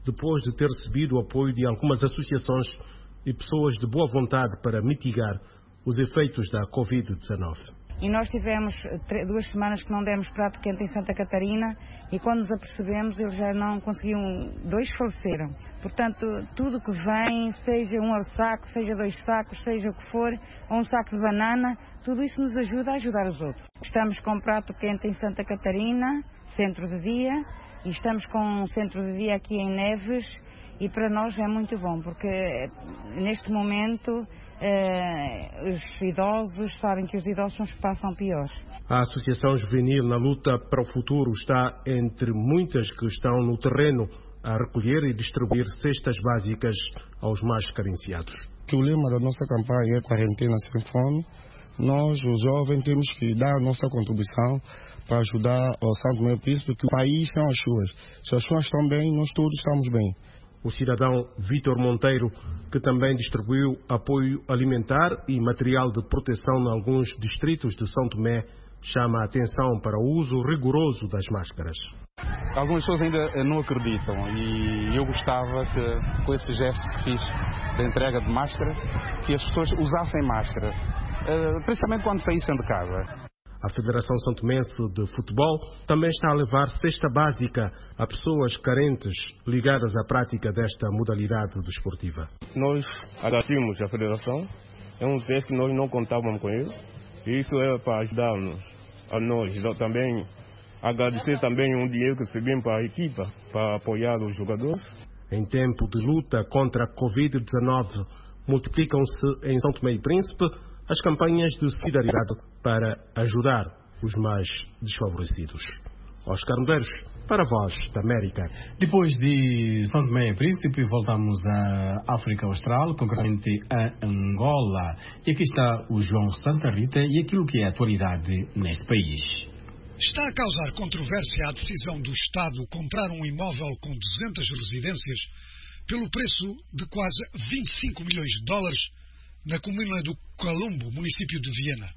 [SPEAKER 24] depois de ter recebido o apoio de algumas associações e pessoas de boa vontade para mitigar os efeitos da covid dezenove.
[SPEAKER 3] E nós tivemos duas semanas que não demos prato quente em Santa Catarina e quando nos apercebemos eles já não conseguiam, dois faleceram. Portanto, tudo que vem, seja um saco, seja dois sacos, seja o que for, ou um saco de banana, tudo isso nos ajuda a ajudar os outros. Estamos com prato quente em Santa Catarina, centro de dia, e estamos com um centro de dia aqui em Neves e para nós é muito bom, porque neste momento Eh, os idosos sabem que os idosos são os que passam piores.
[SPEAKER 24] A Associação Juvenil na Luta para o Futuro está entre muitas que estão no terreno a recolher e distribuir cestas básicas aos mais carenciados.
[SPEAKER 5] O lema da nossa campanha é Quarentena Sem Fome. Nós, os jovens, temos que dar a nossa contribuição para ajudar o Santo Tomé e Príncipe, porque o país são as suas. Se as suas estão bem, nós todos estamos bem.
[SPEAKER 24] O cidadão Vítor Monteiro, que também distribuiu apoio alimentar e material de proteção em alguns distritos de São Tomé, chama a atenção para o uso rigoroso das máscaras.
[SPEAKER 7] Algumas pessoas ainda não acreditam e eu gostava que, com esse gesto que fiz da entrega de máscaras, que as pessoas usassem máscara, principalmente quando saíssem de casa.
[SPEAKER 24] A Federação São Tomense de Futebol também está a levar cesta básica a pessoas carentes ligadas à prática desta modalidade desportiva.
[SPEAKER 9] Nós agradecemos a Federação, é um teste que nós não contávamos com ele, e isso é para ajudar-nos, a nós. Também agradecer também um dinheiro que recebemos para a equipa, para apoiar os jogadores.
[SPEAKER 24] Em tempo de luta contra a covid dezenove, multiplicam-se em São Tomé e Príncipe as campanhas de solidariedade para ajudar os mais desfavorecidos. Oscar Medeiros, para a Voz da América.
[SPEAKER 1] Depois de São Tomé e Príncipe, voltamos à África Austral, concretamente a Angola. E aqui está o João Santa Rita e aquilo que é a atualidade neste país.
[SPEAKER 2] Está a causar controvérsia a decisão do Estado comprar um imóvel com duzentas residências pelo preço de quase vinte e cinco milhões de dólares na comuna do Calumbo, município de Viena.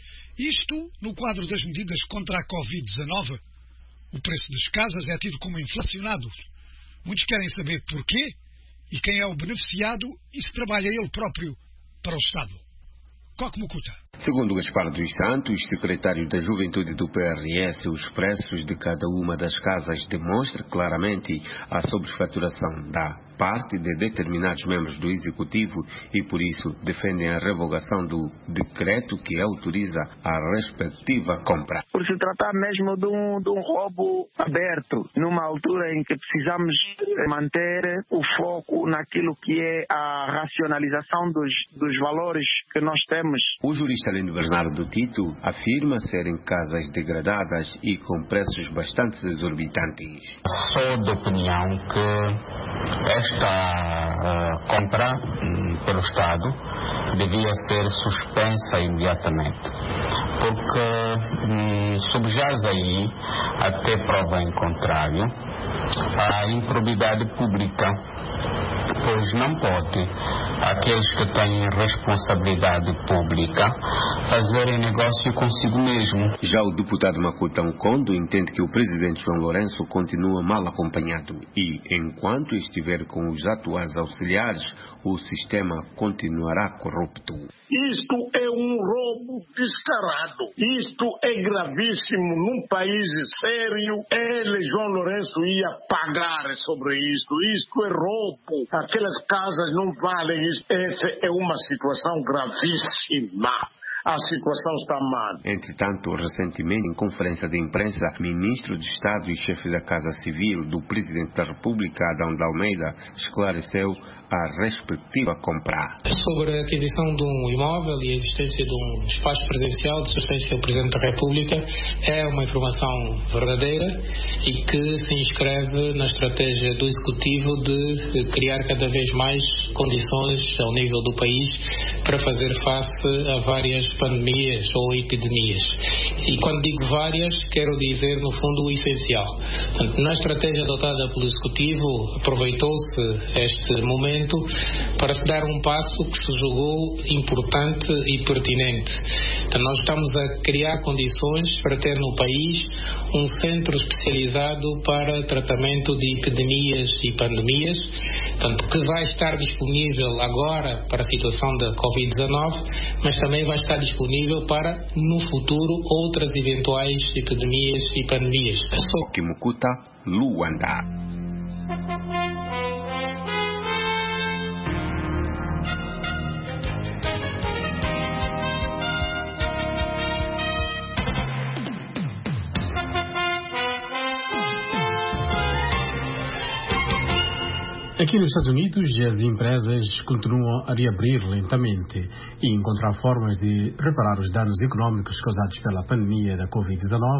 [SPEAKER 2] Isto no quadro das medidas contra a covid dezenove. O preço das casas é tido como inflacionado. Muitos querem saber porquê e quem é o beneficiado e se trabalha ele próprio para o Estado. Coque Mucuta.
[SPEAKER 25] Segundo Gaspar dos Santos, secretário da Juventude do P R S, os preços de cada uma das casas demonstram claramente a sobrefaturação da parte de determinados membros do Executivo e, por isso, defendem a revogação do decreto que autoriza a respectiva compra.
[SPEAKER 26] Por se tratar mesmo de um, de um roubo aberto, numa altura em que precisamos manter o foco naquilo que é a racionalização dos, dos valores que nós temos.
[SPEAKER 25] O jurista Lino Bernardo Tito afirma serem casas degradadas e com preços bastante exorbitantes.
[SPEAKER 27] Sou de opinião que esta uh, compra um, pelo Estado devia ser suspensa imediatamente, porque um, subjaz aí, até prova em contrário, a improbidade pública, pois não pode aqueles que têm responsabilidade pública fazerem negócio consigo mesmo.
[SPEAKER 25] Já o deputado Makuta Nkondo entende que o presidente João Lourenço continua mal acompanhado e, enquanto estiver com os atuais auxiliares, o sistema continuará corrupto.
[SPEAKER 6] Isto é um roubo descarado. Isto é gravíssimo num país sério. Ele, João Lourenço, ia pagar sobre isto. Isto é roubo. Aquelas casas não valem isso. Essa é uma situação gravíssima. A situação está má.
[SPEAKER 25] Entretanto, recentemente, em conferência de imprensa, ministro de Estado e chefe da Casa Civil do Presidente da República, Adão de Almeida, esclareceu a respectiva compra.
[SPEAKER 28] Sobre a aquisição de um imóvel e a existência de um espaço presencial de assistência ao Presidente da República é uma informação verdadeira e que se inscreve na estratégia do Executivo de criar cada vez mais condições ao nível do país para fazer face a várias pandemias ou epidemias. E quando digo várias, quero dizer, no fundo, o essencial. Portanto, na estratégia adotada pelo Executivo, aproveitou-se este momento para se dar um passo que que se julgou importante e pertinente. Então, nós estamos a criar condições para ter no país um centro especializado para tratamento de epidemias e pandemias, tanto que vai estar disponível agora para a situação da covid dezenove, mas também vai estar disponível para, no futuro, outras eventuais epidemias e pandemias.
[SPEAKER 25] Kimukuta, Luanda.
[SPEAKER 1] Aqui nos Estados Unidos, as empresas continuam a reabrir lentamente e encontrar formas de reparar os danos econômicos causados pela pandemia da covid dezenove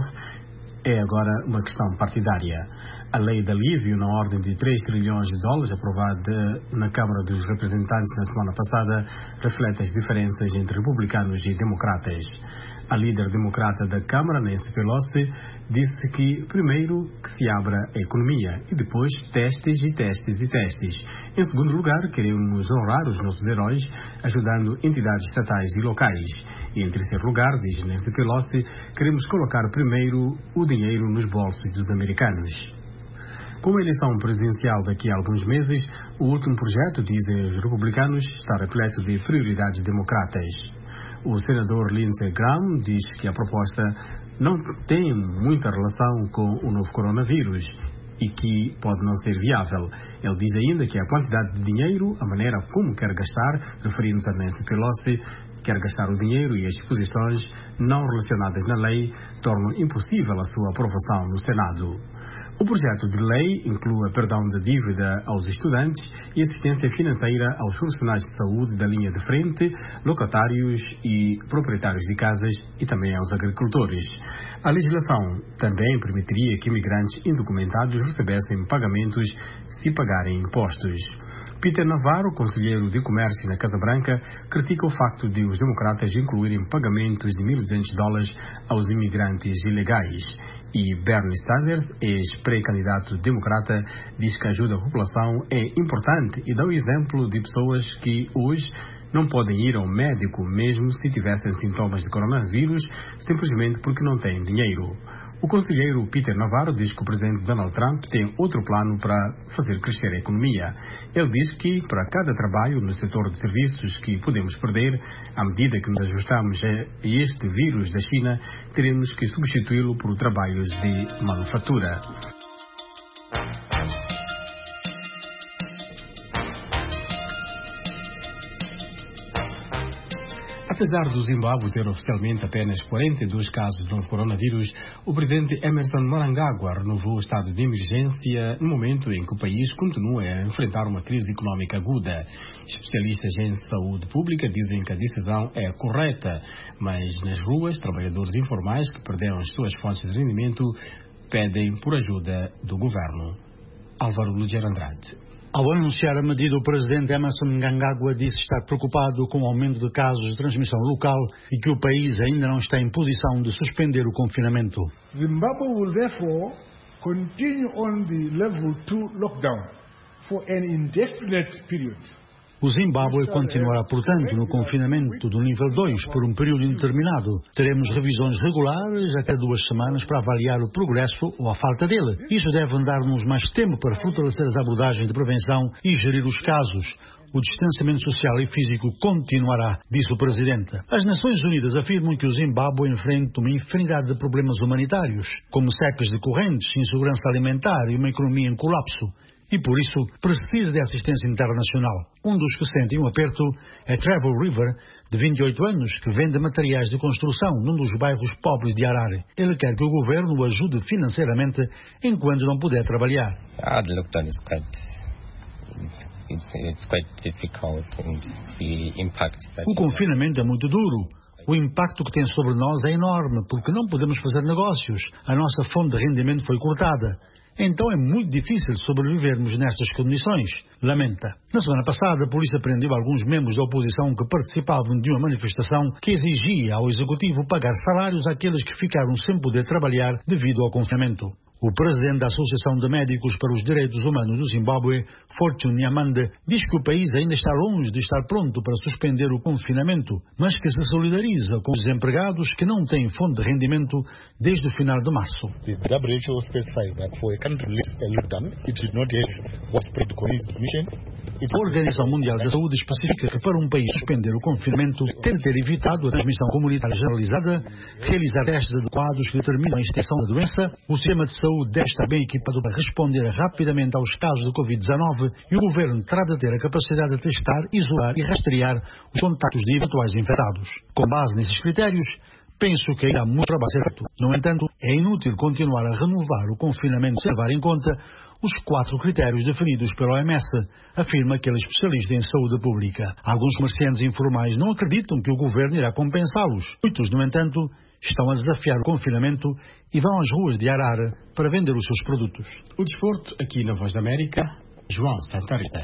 [SPEAKER 1] é agora uma questão partidária. A lei de alívio na ordem de três trilhões de dólares aprovada na Câmara dos Representantes na semana passada reflete as diferenças entre republicanos e democratas. A líder democrata da Câmara, Nancy Pelosi, disse que primeiro que se abra a economia e depois testes e testes e testes. Em segundo lugar, queremos honrar os nossos heróis ajudando entidades estatais e locais. E em terceiro lugar, diz Nancy Pelosi, queremos colocar primeiro o dinheiro nos bolsos dos americanos. Com a eleição presidencial daqui a alguns meses, o último projeto, dizem os republicanos, está repleto de prioridades democratas. O senador Lindsey Graham diz que a proposta não tem muita relação com o novo coronavírus e que pode não ser viável. Ele diz ainda que a quantidade de dinheiro, a maneira como quer gastar, referindo-se a Nancy Pelosi, quer gastar o dinheiro e as disposições não relacionadas na lei tornam impossível a sua aprovação no Senado. O projeto de lei inclui perdão da dívida aos estudantes e assistência financeira aos profissionais de saúde da linha de frente, locatários e proprietários de casas e também aos agricultores. A legislação também permitiria que imigrantes indocumentados recebessem pagamentos se pagarem impostos. Peter Navarro, conselheiro de comércio na Casa Branca, critica o facto de os democratas incluírem pagamentos de mil e duzentos dólares aos imigrantes ilegais. E Bernie Sanders, ex-pré-candidato democrata, diz que a ajuda à população é importante e dá o exemplo de pessoas que hoje não podem ir ao médico mesmo se tivessem sintomas de coronavírus, simplesmente porque não têm dinheiro. O conselheiro Peter Navarro diz que o presidente Donald Trump tem outro plano para fazer crescer a economia. Ele diz que para cada trabalho no setor de serviços que podemos perder, à medida que nos ajustamos a este vírus da China, teremos que substituí-lo por trabalhos de manufatura. Apesar do Zimbábue ter oficialmente apenas quarenta e dois casos de novo coronavírus, o presidente Emerson Mnangagwa renovou o estado de emergência no momento em que o país continua a enfrentar uma crise económica aguda. Especialistas em saúde pública dizem que a decisão é correta, mas nas ruas, trabalhadores informais que perderam as suas fontes de rendimento pedem por ajuda do governo. Álvaro Luger Andrade.
[SPEAKER 20] Ao anunciar a medida, o presidente Emerson Mnangagwa disse estar preocupado com o aumento de casos de transmissão local e que o país ainda não está em posição de suspender o confinamento.
[SPEAKER 8] Zimbabwe will therefore continue on the level two lockdown for an indefinite period.
[SPEAKER 20] O Zimbábue continuará, portanto, no confinamento do nível dois por um período indeterminado. Teremos revisões regulares a cada duas semanas para avaliar o progresso ou a falta dele. Isso deve dar-nos mais tempo para fortalecer as abordagens de prevenção e gerir os casos. O distanciamento social e físico continuará, disse o presidente. As Nações Unidas afirmam que o Zimbábue enfrenta uma infinidade de problemas humanitários, como secas de correntes, insegurança alimentar e uma economia em colapso. E por isso precisa de assistência internacional. Um dos que sentem um aperto é Trevor River, de vinte e oito anos, que vende materiais de construção num dos bairros pobres de Harare. Ele quer que o governo o ajude financeiramente enquanto não puder trabalhar.
[SPEAKER 10] Ah, the lockdown is quite, it's, it's quite difficult and the impact that
[SPEAKER 20] o confinamento é muito duro. O impacto que tem sobre nós é enorme, porque não podemos fazer negócios. A nossa fonte de rendimento foi cortada. Então é muito difícil sobrevivermos nestas condições, lamenta. Na semana passada, a polícia prendeu alguns membros da oposição que participavam de uma manifestação que exigia ao executivo pagar salários àqueles que ficaram sem poder trabalhar devido ao confinamento. O presidente da Associação de Médicos para os Direitos Humanos do Zimbábue, Fortune Nyamande, diz que o país ainda está longe de estar pronto para suspender o confinamento, mas que se solidariza com os desempregados que não têm fonte de rendimento desde o final de março.
[SPEAKER 11] The W H O specifies that for a country released a lockdown, it should not have widespread transmission.
[SPEAKER 20] A Organização Mundial da Saúde especifica que para um país suspender o confinamento tem de ter evitado a transmissão comunitária generalizada, realizar testes adequados que determinam a extensão da doença, o sistema de saúde deve estar bem equipado para responder rapidamente aos casos de covid dezenove e o governo terá de ter a capacidade de testar, isolar e rastrear os contactos de eventuais infectados. Com base nesses critérios, penso que ainda há muito trabalho a ser feito. No entanto, é inútil continuar a renovar o confinamento sem levar em conta os quatro critérios definidos pela O M S, afirma aquele especialista em saúde pública. Alguns comerciantes informais não acreditam que o governo irá compensá-los. Muitos, no entanto, estão a desafiar o confinamento e vão às ruas de Harare para vender os seus produtos.
[SPEAKER 1] O desporto aqui na Voz da América, João Santa Rita.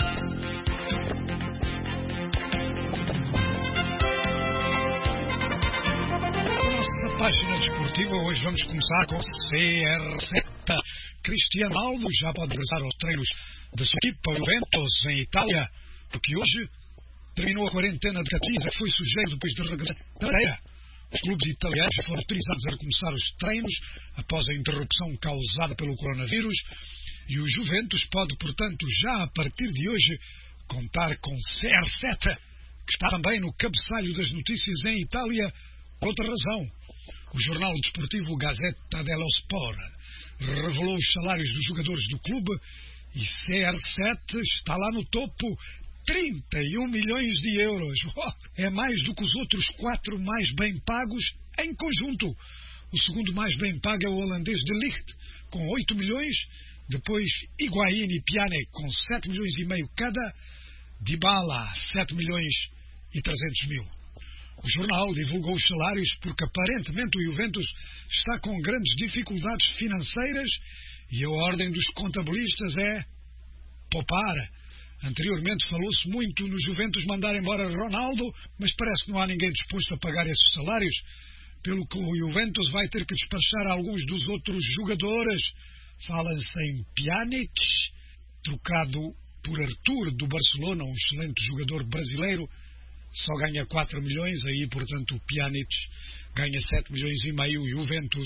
[SPEAKER 2] Nossa página desportiva, hoje vamos começar com C R sete. Cristiano Ronaldo já pode regressar aos treinos da sua equipa Juventus em Itália, porque hoje terminou a quarentena de Catisa, que foi sujeito depois de regressar da areia. Os clubes italianos foram autorizados a recomeçar os treinos após a interrupção causada pelo coronavírus e o Juventus pode, portanto, já a partir de hoje contar com C R sete, que está também no cabeçalho das notícias em Itália, por outra razão. O jornal desportivo Gazzetta dello Sport revelou os salários dos jogadores do clube e C R sete está lá no topo, trinta e um milhões de euros. É mais do que os outros quatro mais bem pagos em conjunto. O segundo mais bem pago é o holandês De Ligt, com oito milhões. Depois Higuaín e Pjanic, com sete milhões e meio cada. Dybala, sete milhões e trezentos mil. O jornal divulgou os salários porque aparentemente o Juventus está com grandes dificuldades financeiras e a ordem dos contabilistas é poupar. Anteriormente falou-se muito no Juventus mandar embora Ronaldo, mas parece que não há ninguém disposto a pagar esses salários, pelo que o Juventus vai ter que despachar alguns dos outros jogadores. Fala-se em Pjanic, trocado por Arthur do Barcelona, um excelente jogador brasileiro, só ganha quatro milhões, aí portanto o Pjanic ganha sete milhões e meio, o Juventus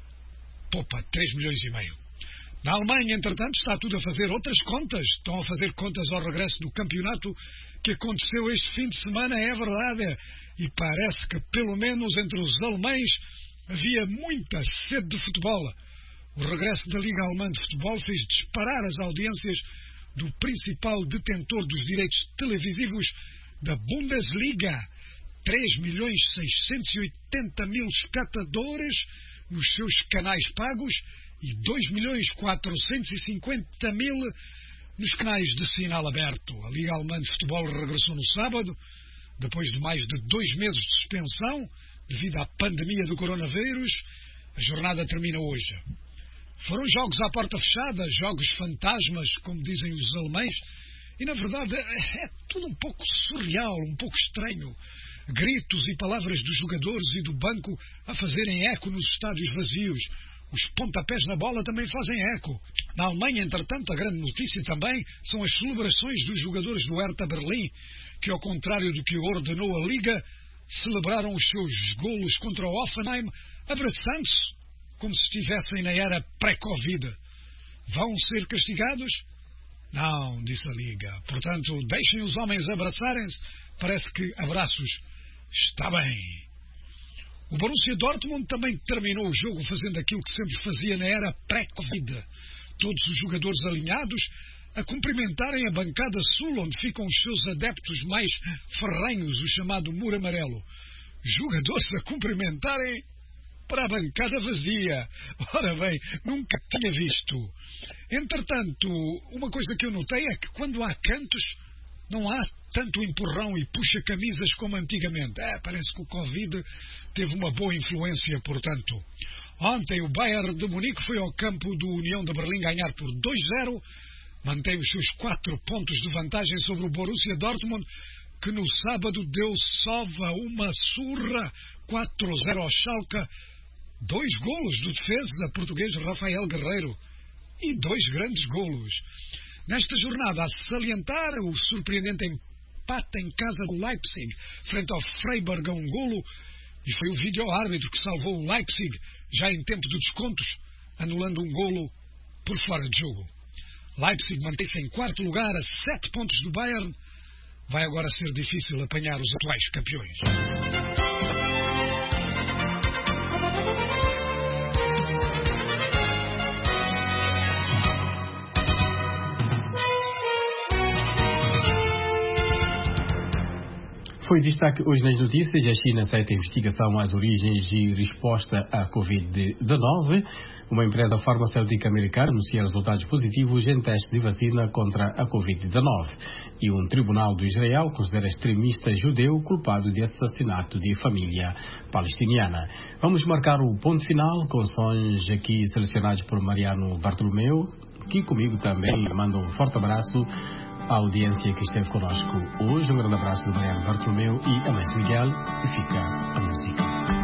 [SPEAKER 2] poupa três milhões e meio. Na Alemanha, entretanto, está tudo a fazer outras contas. Estão a fazer contas ao regresso do campeonato que aconteceu este fim de semana, é verdade. E parece que, pelo menos entre os alemães, havia muita sede de futebol. O regresso da Liga Alemã de Futebol fez disparar as audiências do principal detentor dos direitos televisivos da Bundesliga. três milhões seiscentos e oitenta mil espectadores nos seus canais pagos e dois milhões quatrocentos e cinquenta mil nos canais de sinal aberto. A Liga Alemã de Futebol regressou no sábado, depois de mais de dois meses de suspensão, devido à pandemia do coronavírus. A jornada termina hoje. Foram jogos à porta fechada, jogos fantasmas, como dizem os alemães, e na verdade é tudo um pouco surreal, um pouco estranho. Gritos e palavras dos jogadores e do banco a fazerem eco nos estádios vazios. Os pontapés na bola também fazem eco. Na Alemanha, entretanto, a grande notícia também são as celebrações dos jogadores do Hertha Berlim, que, ao contrário do que ordenou a Liga, celebraram os seus golos contra o Hoffenheim, abraçando-se, como se estivessem na era pré-Covid. Vão ser castigados? Não, disse a Liga. Portanto, deixem os homens abraçarem-se. Parece que abraços está bem. O Borussia Dortmund também terminou o jogo fazendo aquilo que sempre fazia na era pré-Covid. Todos os jogadores alinhados a cumprimentarem a bancada sul, onde ficam os seus adeptos mais ferrenhos, o chamado Muro Amarelo. Jogadores a cumprimentarem para a bancada vazia. Ora bem, nunca tinha visto. Entretanto, uma coisa que eu notei é que quando há cantos, não há tanto empurrão e puxa-camisas como antigamente. É, parece que o Covid teve uma boa influência, portanto. Ontem o Bayern de Munique foi ao campo do União de Berlim ganhar por dois a zero, mantém os seus quatro pontos de vantagem sobre o Borussia Dortmund, que no sábado deu sova uma surra, quatro a zero ao Schalke, dois golos do defesa português Rafael Guerreiro e dois grandes golos. Nesta jornada, a salientar o surpreendente empate em casa do Leipzig, frente ao Freiburg a um golo, e foi o vídeo-árbitro que salvou o Leipzig, já em tempo de descontos, anulando um golo por fora de jogo. Leipzig mantém-se em quarto lugar, a sete pontos do Bayern. Vai agora ser difícil apanhar os atuais campeões.
[SPEAKER 1] Foi destaque hoje nas notícias. A China aceita a investigação às origens e resposta à covid dezenove. Uma empresa farmacêutica americana anuncia resultados positivos em testes de vacina contra a covid dezenove. E um tribunal do Israel considera extremista judeu culpado de assassinato de família palestiniana. Vamos marcar o ponto final com sons aqui selecionados por Mariano Bartolomeu, que comigo também manda um forte abraço à audiência que esteve conosco hoje. Um grande abraço do Mariano Bartolomeu e a Luís Miguel, e fica a música.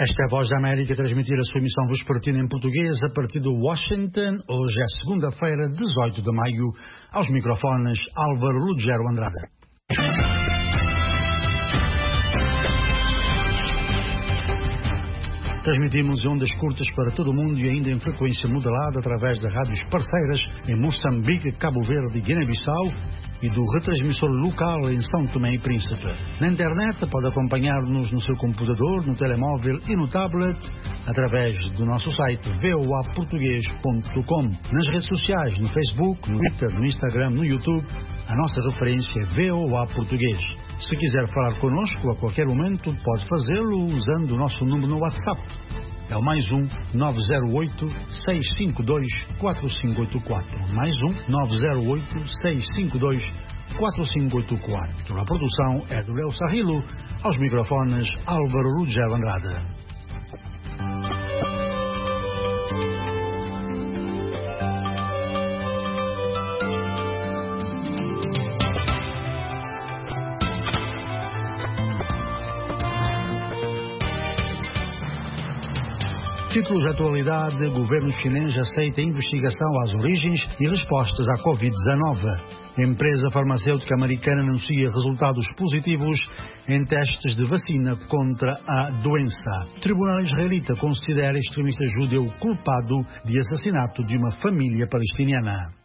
[SPEAKER 20] Esta é a Voz da América a transmitir a sua emissão vespertina em português a partir de Washington. Hoje é segunda-feira, dezoito de maio. Aos microfones, Álvaro Lugero Andrade. Transmitimos em ondas curtas para todo o mundo e ainda em frequência modelada através de rádios parceiras em Moçambique, Cabo Verde e Guiné-Bissau e do retransmissor local em São Tomé e Príncipe. Na internet pode acompanhar-nos no seu computador, no telemóvel e no tablet através do nosso site voa português ponto com. Nas redes sociais, no Facebook, no Twitter, no Instagram, no YouTube, a nossa referência é V O A Português. Se quiser falar connosco a qualquer momento, pode fazê-lo usando o nosso número no WhatsApp. É o mais um nove zero oito, seis cinco dois, quatro cinco oito quatro. Mais um nove zero oito, seis cinco dois, quatro cinco oito quatro. A produção é do Léo Sarrilo. Aos microfones, Álvaro Lugero Andrade. Títulos de atualidade: governo chinês aceita investigação às origens e respostas à covid dezenove. Empresa farmacêutica americana anuncia resultados positivos em testes de vacina contra a doença. Tribunal israelita considera extremista judeu culpado de assassinato de uma família palestiniana.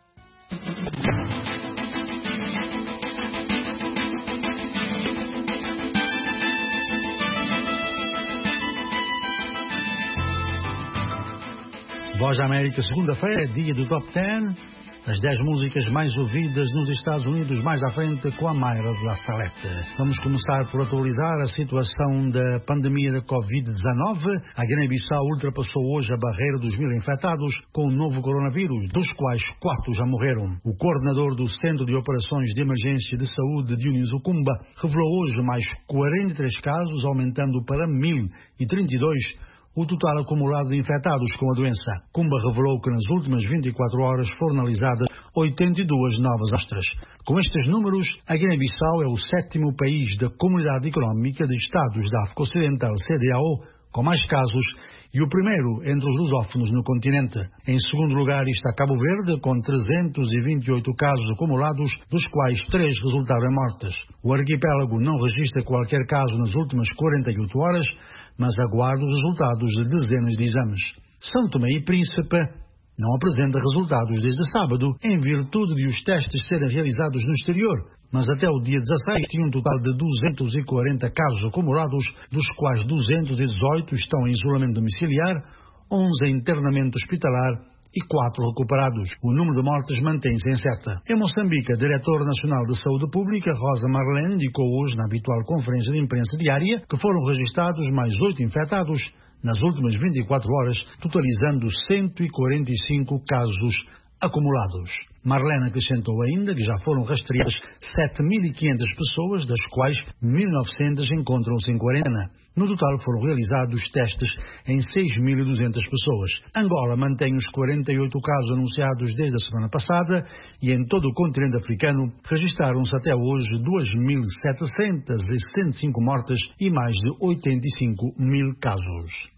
[SPEAKER 20] Voz da América, segunda-feira, é dia do Top dez, as dez músicas mais ouvidas nos Estados Unidos, mais à frente com a Mayra de La Salette. Vamos começar por atualizar a situação da pandemia da covid dezenove. A Guiné-Bissau ultrapassou hoje a barreira dos mil infectados com o novo coronavírus, dos quais quatro já morreram. O coordenador do Centro de Operações de Emergência de Saúde, Dionísio Kumba, revelou hoje mais quarenta e três casos, aumentando para mil e trinta e dois o total acumulado de infectados com a doença. Kumba revelou que nas últimas vinte e quatro horas foram analisadas oitenta e duas novas amostras. Com estes números, a Guiné-Bissau é o sétimo país da Comunidade Económica de Estados da África Ocidental, C D A O, com mais casos, e o primeiro entre os lusófonos no continente. Em segundo lugar está Cabo Verde, com trezentos e vinte e oito casos acumulados, dos quais três resultaram em mortes. O arquipélago não registra qualquer caso nas últimas quarenta e oito horas, mas aguarda os resultados de dezenas de exames. São Tomé e Príncipe não apresenta resultados desde sábado, em virtude de os testes serem realizados no exterior, mas até o dia dezasseis tinha um total de duzentos e quarenta casos acumulados, dos quais duzentos e dezoito estão em isolamento domiciliar, onze em internamento hospitalar e quatro recuperados. O número de mortes mantém-se incerta. Em Moçambique, a Diretora Nacional de Saúde Pública, Rosa Marlene, indicou hoje na habitual conferência de imprensa diária que foram registrados mais oito infectados nas últimas vinte e quatro horas, totalizando cento e quarenta e cinco casos acumulados. Marlene acrescentou ainda que já foram rastreadas sete mil e quinhentas pessoas, das quais mil e novecentas encontram-se em quarentena. No total foram realizados testes em seis mil e duzentas pessoas. Angola mantém os quarenta e oito casos anunciados desde a semana passada e em todo o continente africano registaram-se até hoje duas mil setecentas e sessenta e cinco mortes e mais de oitenta e cinco mil casos.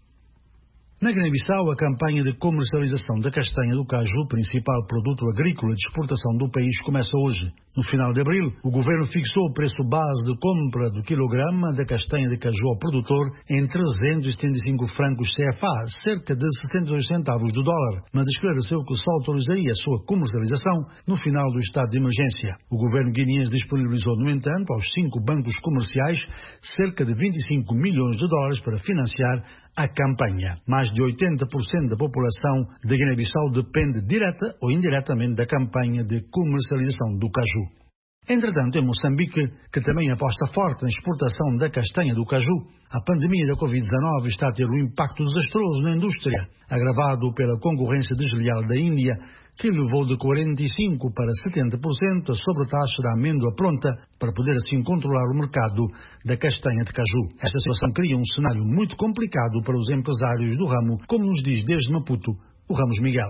[SPEAKER 20] Na Guiné-Bissau, a campanha de comercialização da castanha do caju, principal produto agrícola de exportação do país, começa hoje. No final de abril, o governo fixou o preço base de compra do quilograma da castanha de caju ao produtor em trezentos e setenta e cinco francos C F A, cerca de sessenta e dois centavos do dólar, mas esclareceu que só autorizaria a sua comercialização no final do estado de emergência. O governo guineense disponibilizou, no entanto, aos cinco bancos comerciais cerca de vinte e cinco milhões de dólares para financiar a campanha. Mais de oitenta por cento da população de Guiné-Bissau depende direta ou indiretamente da campanha de comercialização do caju. Entretanto, em Moçambique, que também aposta forte na exportação da castanha do caju, a pandemia da covid dezenove está a ter um impacto desastroso na indústria, agravado pela concorrência desleal da Índia, que levou de quarenta e cinco por cento para setenta por cento a sobretaxa da amêndoa pronta, para poder assim controlar o mercado da castanha de caju. Esta situação cria um cenário muito complicado para os empresários do ramo, como nos diz desde Maputo o Ramos Miguel.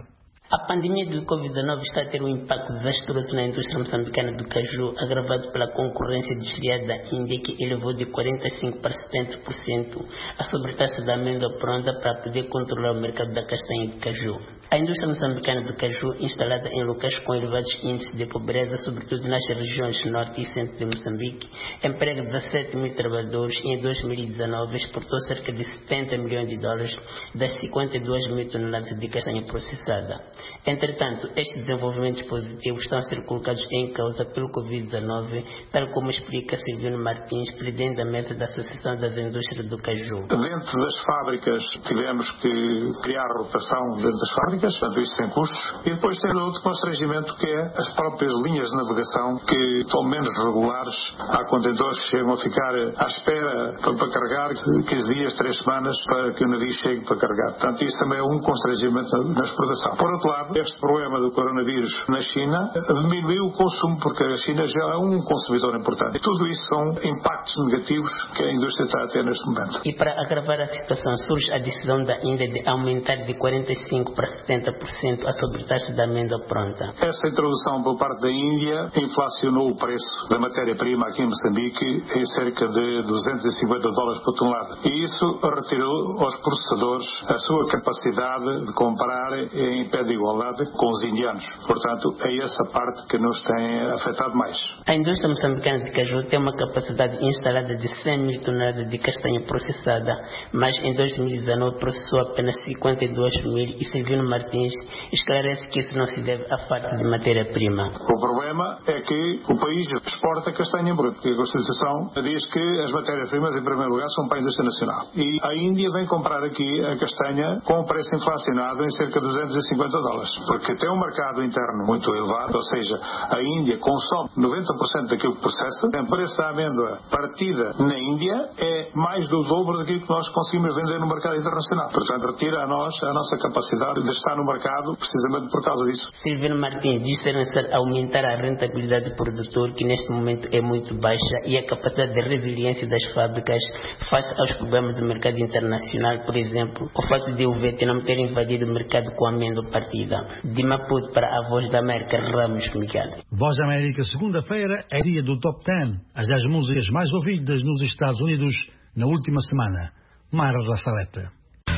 [SPEAKER 12] A pandemia do covid dezenove está a ter um impacto desastroso na indústria moçambicana do caju, agravado pela concorrência desleal da Índia, que elevou de quarenta e cinco por cento para setenta por cento a sobretaxa da amêndoa pronta para poder controlar o mercado da castanha de caju. A indústria moçambicana do caju, instalada em locais com elevados índices de pobreza, sobretudo nas regiões norte e centro de Moçambique, emprega dezassete mil trabalhadores e em dois mil e dezenove exportou cerca de setenta milhões de dólares das cinquenta e duas mil toneladas de castanha processada. Entretanto, estes desenvolvimentos positivos estão a ser colocados em causa pelo covid dezenove, tal como explica Silvino Martins, presidente da mesa da Associação das Indústrias do Caju.
[SPEAKER 6] Dentro das fábricas tivemos que criar rotação dentro das fábricas, portanto isso sem custos, e depois ter outro constrangimento que é as próprias linhas de navegação que estão menos regulares. Há contentores que chegam a ficar à espera para, para carregar quinze dias, três semanas para que o navio chegue para carregar. Portanto isso também é um constrangimento na exportação. Por outro lado, este problema do coronavírus na China diminuiu o consumo, porque a China já é um consumidor importante. E tudo isso são impactos negativos que a indústria está a ter neste momento.
[SPEAKER 12] E para agravar a situação, surge a decisão da Índia de aumentar de quarenta e cinco por cento para setenta por cento a sobretaxa da amêndoa pronta.
[SPEAKER 6] Essa introdução por parte da Índia inflacionou o preço da matéria-prima aqui em Moçambique em cerca de duzentos e cinquenta dólares por tonelada. E isso retirou aos processadores a sua capacidade de comprar em pé de igualdade com os indianos. Portanto, é essa parte que nos tem afetado mais.
[SPEAKER 12] A indústria moçambicana de caju tem uma capacidade instalada de cem mil toneladas de castanha processada, mas em dois mil e dezenove processou apenas cinquenta e duas mil e Silvino Martins esclarece que isso não se deve à falta de matéria-prima.
[SPEAKER 6] O problema é que o país exporta castanha bruta, porque a Constituição diz que as matérias-primas, em primeiro lugar, são para a indústria nacional. E a Índia vem comprar aqui a castanha com um preço inflacionado em cerca de duzentos e cinquenta dólares, porque tem um mercado interno muito elevado, ou seja, a Índia consome noventa por cento daquilo que processa. O preço da amêndoa partida na Índia é mais do dobro daquilo que nós conseguimos vender no mercado internacional. Portanto, retira a nós a nossa capacidade de estar no mercado precisamente por causa disso.
[SPEAKER 12] Silvino Martins diz ser necessário aumentar a rentabilidade do produtor, que neste momento é muito baixa, e a capacidade de resiliência das fábricas face aos problemas do mercado internacional, por exemplo, o fato de o Vietnã ter invadido o mercado com a amêndoa partida. De Maputo para a Voz da América, Ramos Miguel.
[SPEAKER 20] Voz da América, segunda-feira, é dia do Top dez, as dez músicas mais ouvidas nos Estados Unidos na última semana. Mara La Saleta.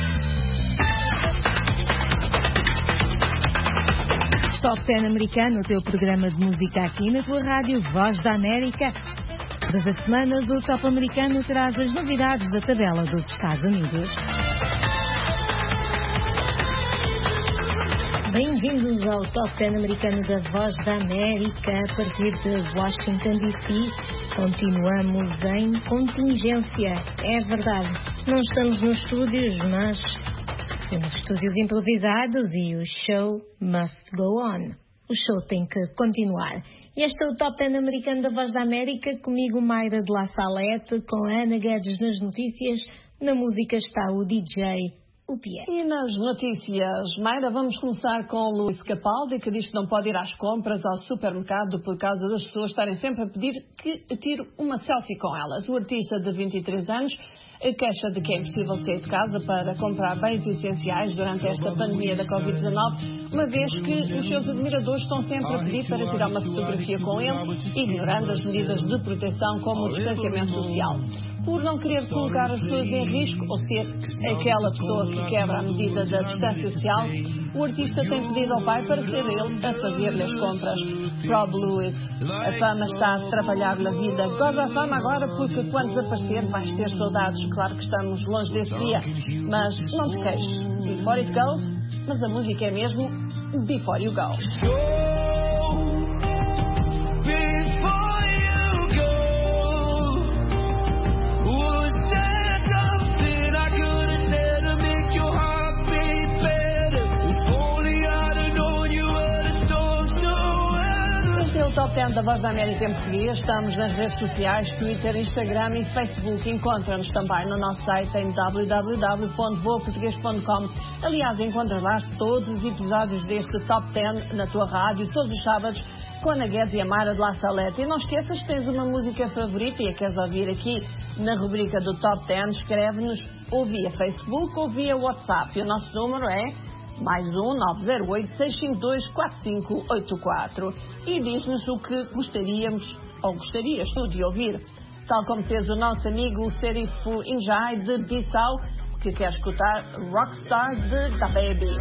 [SPEAKER 13] Top dez americano, o teu programa de música aqui na tua rádio Voz da América. Todas as semanas o Top americano traz as novidades da tabela dos Estados Unidos. Bem-vindos ao Top dez americano da Voz da América, a partir de Washington D C. Continuamos em contingência, é verdade. Não estamos nos estúdios, mas temos estúdios improvisados e o show must go on. O show tem que continuar. E este é o Top dez americano da Voz da América, comigo Mayra de La Salete, com a Ana Guedes nas notícias. Na música está o D J O P S.
[SPEAKER 14] E nas notícias, Mayra, vamos começar com o Luís Capaldi, que diz que não pode ir às compras ao supermercado por causa das pessoas estarem sempre a pedir que tire uma selfie com elas. O artista de vinte e três anos queixa de que é impossível sair de casa para comprar bens essenciais durante esta pandemia da covid dezenove, uma vez que os seus admiradores estão sempre a pedir para tirar uma fotografia com ele, ignorando as medidas de proteção como o distanciamento social. Por não querer colocar as pessoas em risco ou ser aquela pessoa que quebra a medida da distância social, o artista tem pedido ao pai para ser ele a fazer-lhe as compras. Rob Lewis, a fama está a atrapalhar-lhe a vida. Goza a fama agora porque quando desaparecer vais ter saudades. Claro que estamos longe desse dia, mas não te queixes. Before it goes, mas a música é mesmo Before You Go. Top dez da Voz da América em português. Estamos nas redes sociais, Twitter, Instagram e Facebook. Encontra-nos também no nosso site em w w w ponto voa português ponto com. Aliás, encontras lá todos os episódios deste Top dez na tua rádio, todos os sábados, com a Ana Guedes e a Mara de La Salete. E não esqueças que tens uma música favorita e a queres ouvir aqui na rubrica do Top dez, escreve-nos ou via Facebook ou via WhatsApp. E o nosso número é mais um nove zero oito, seis cinco dois, quatro cinco oito quatro e diz-nos o que gostaríamos ou gostarias tu de ouvir. Tal como fez o nosso amigo Serifo Injai de Bissau, que quer escutar Rockstar de Da Baby.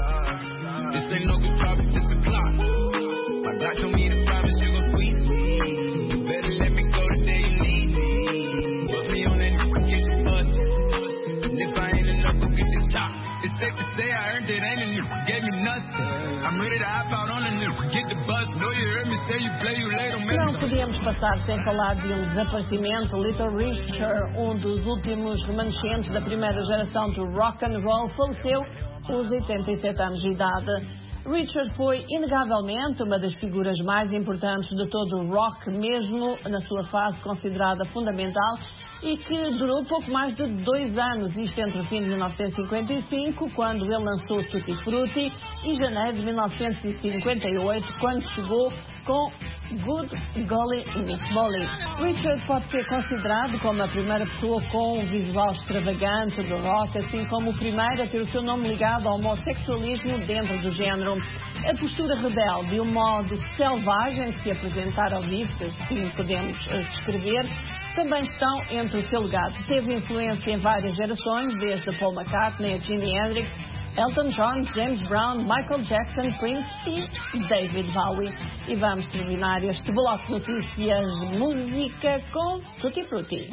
[SPEAKER 14] Não podíamos passar sem falar de um desaparecimento. Little Richard, um dos últimos remanescentes da primeira geração do rock and roll, faleceu aos oitenta e sete anos de idade. Richard foi, inegavelmente, uma das figuras mais importantes de todo o rock, mesmo na sua fase considerada fundamental, e que durou pouco mais de dois anos, isto entre o fim de mil novecentos e cinquenta e cinco, quando ele lançou Tutti Frutti, e janeiro de mil novecentos e cinquenta e oito, quando chegou com Good Golly Miss Molly. Richard pode ser considerado como a primeira pessoa com um visual extravagante do rock, assim como o primeiro a ter o seu nome ligado ao homossexualismo dentro do género. A postura rebelde e o modo selvagem de se apresentar ao vivo, se assim podemos descrever, também estão entre o seu legado. Teve influência em várias gerações, desde Paul McCartney a Jimi Hendrix, Elton John, James Brown, Michael Jackson, Prince e David Bowie. E vamos terminar este bloco de notícias de música com Tutti Frutti.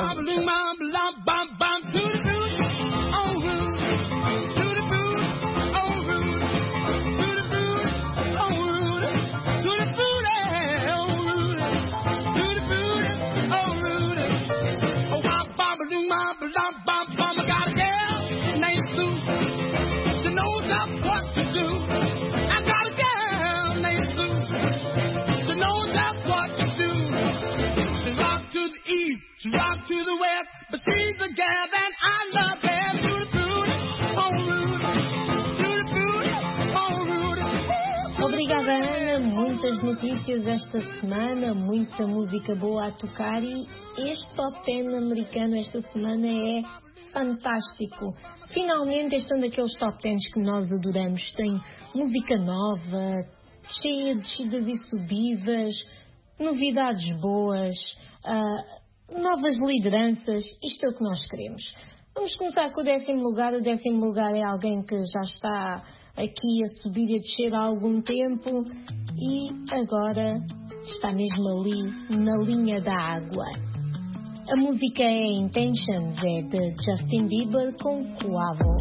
[SPEAKER 15] Rock to the west, but she's the girl that I love. And to the food, oh Rudy, to the food, oh Rudy.
[SPEAKER 13] Obrigada, Ana. Muitas notícias esta semana, muita música boa a tocar e este top dez americano esta semana é fantástico. Finalmente este é um daqueles top dez que nós adoramos. Tem música nova, cheia de descidas e subidas, novidades boas, uh, novas lideranças, isto é o que nós queremos. Vamos começar com o décimo lugar. O décimo lugar é alguém que já está aqui a subir e a descer há algum tempo e agora está mesmo ali na linha da água. A música é Intentions, é de Justin Bieber com Quavo.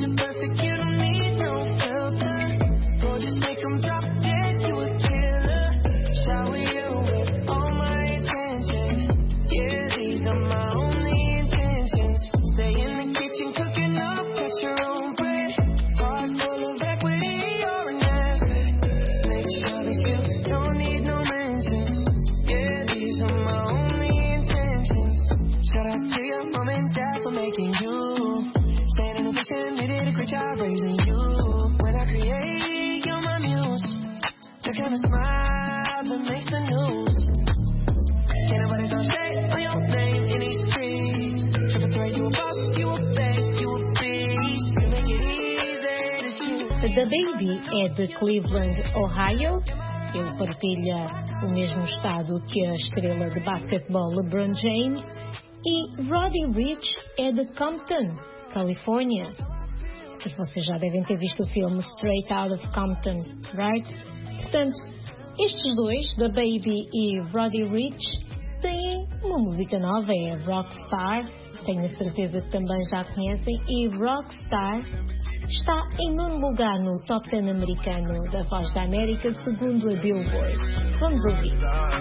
[SPEAKER 15] Yeah, these are my only intentions. Stay in the kitchen, cooking up, cut your own bread. Heart full of equity, you're an asset. Make sure that you don't need no mentions. Yeah, these are my only intentions. Shout out to your mom and dad for making you. Staying in the kitchen, they did a great job raising you. When I create, you're my muse. The kind of smile that makes the news. Can't nobody don't say on your name in these streets. Triple threat, you a boss, you a fake, you a beast. You make it easy to choose.
[SPEAKER 13] The Baby é de Cleveland, Ohio. Ele partilha o mesmo estado que a estrela de basquetebol LeBron James. E Roddy Ricch é de Compton, Califórnia. Mas vocês já devem ter visto o filme Straight Out of Compton, right? Portanto, estes dois, The Baby e Roddy Ricch, têm uma música nova, é Rockstar, tenho a certeza que também já conhecem, e Rockstar está em nono lugar no Top dez americano da Voz da América, segundo a Billboard. Vamos ouvir.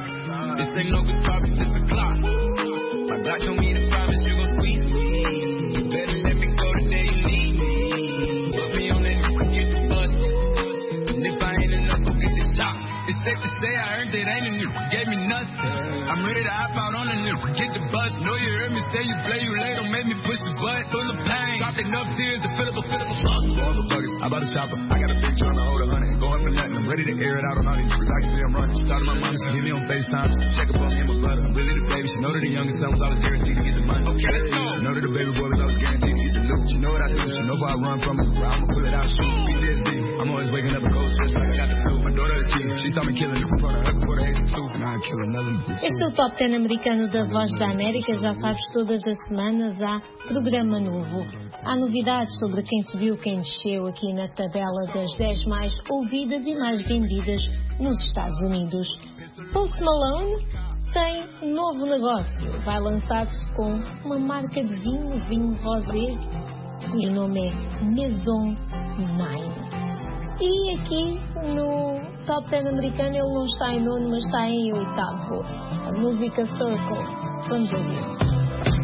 [SPEAKER 15] It's safe to say I earned it, ain't a new, gave me nothing. I'm ready to hop out on a new, get the bus. Know you heard me say you play, you late, don't make me push the button. Full of pain, dropped enough tears to fill up a fill up a fuck. All the bucket, I bought a chopper, I got a big trying to hold a hundred. Going for nothing, I'm ready to air it out on all these niggas. I can see I'm running. She talking to my mom, she hit me on FaceTime. She check up on me and my brother. I'm really the baby, she know that the youngest son was always guaranteed to get the money. Okay, let's go. She know that the baby boy was always guaranteed to get the
[SPEAKER 4] loop. She know what I do, she know where I run from. I'ma pull it out, shoot. P T S D. I'm always waking up a cold sweat like I got the flu. My daughter the chief, she saw me killing the part of her before the hate soup, and I kill another.
[SPEAKER 13] Este é o Top dez americano da Voz da América. Já sabes, todas as semanas há programa novo. Há novidades sobre quem subiu, quem desceu aqui na tabela das dez mais ouvidas e mais vendidas nos Estados Unidos. Post Malone tem um novo negócio. Vai lançar-se com uma marca de vinho, vinho rosé, cujo nome é Maison Nine. E aqui no Top dez americano ele não está em nono, mas está em oitavo. A música Circle. Vamos ouvir.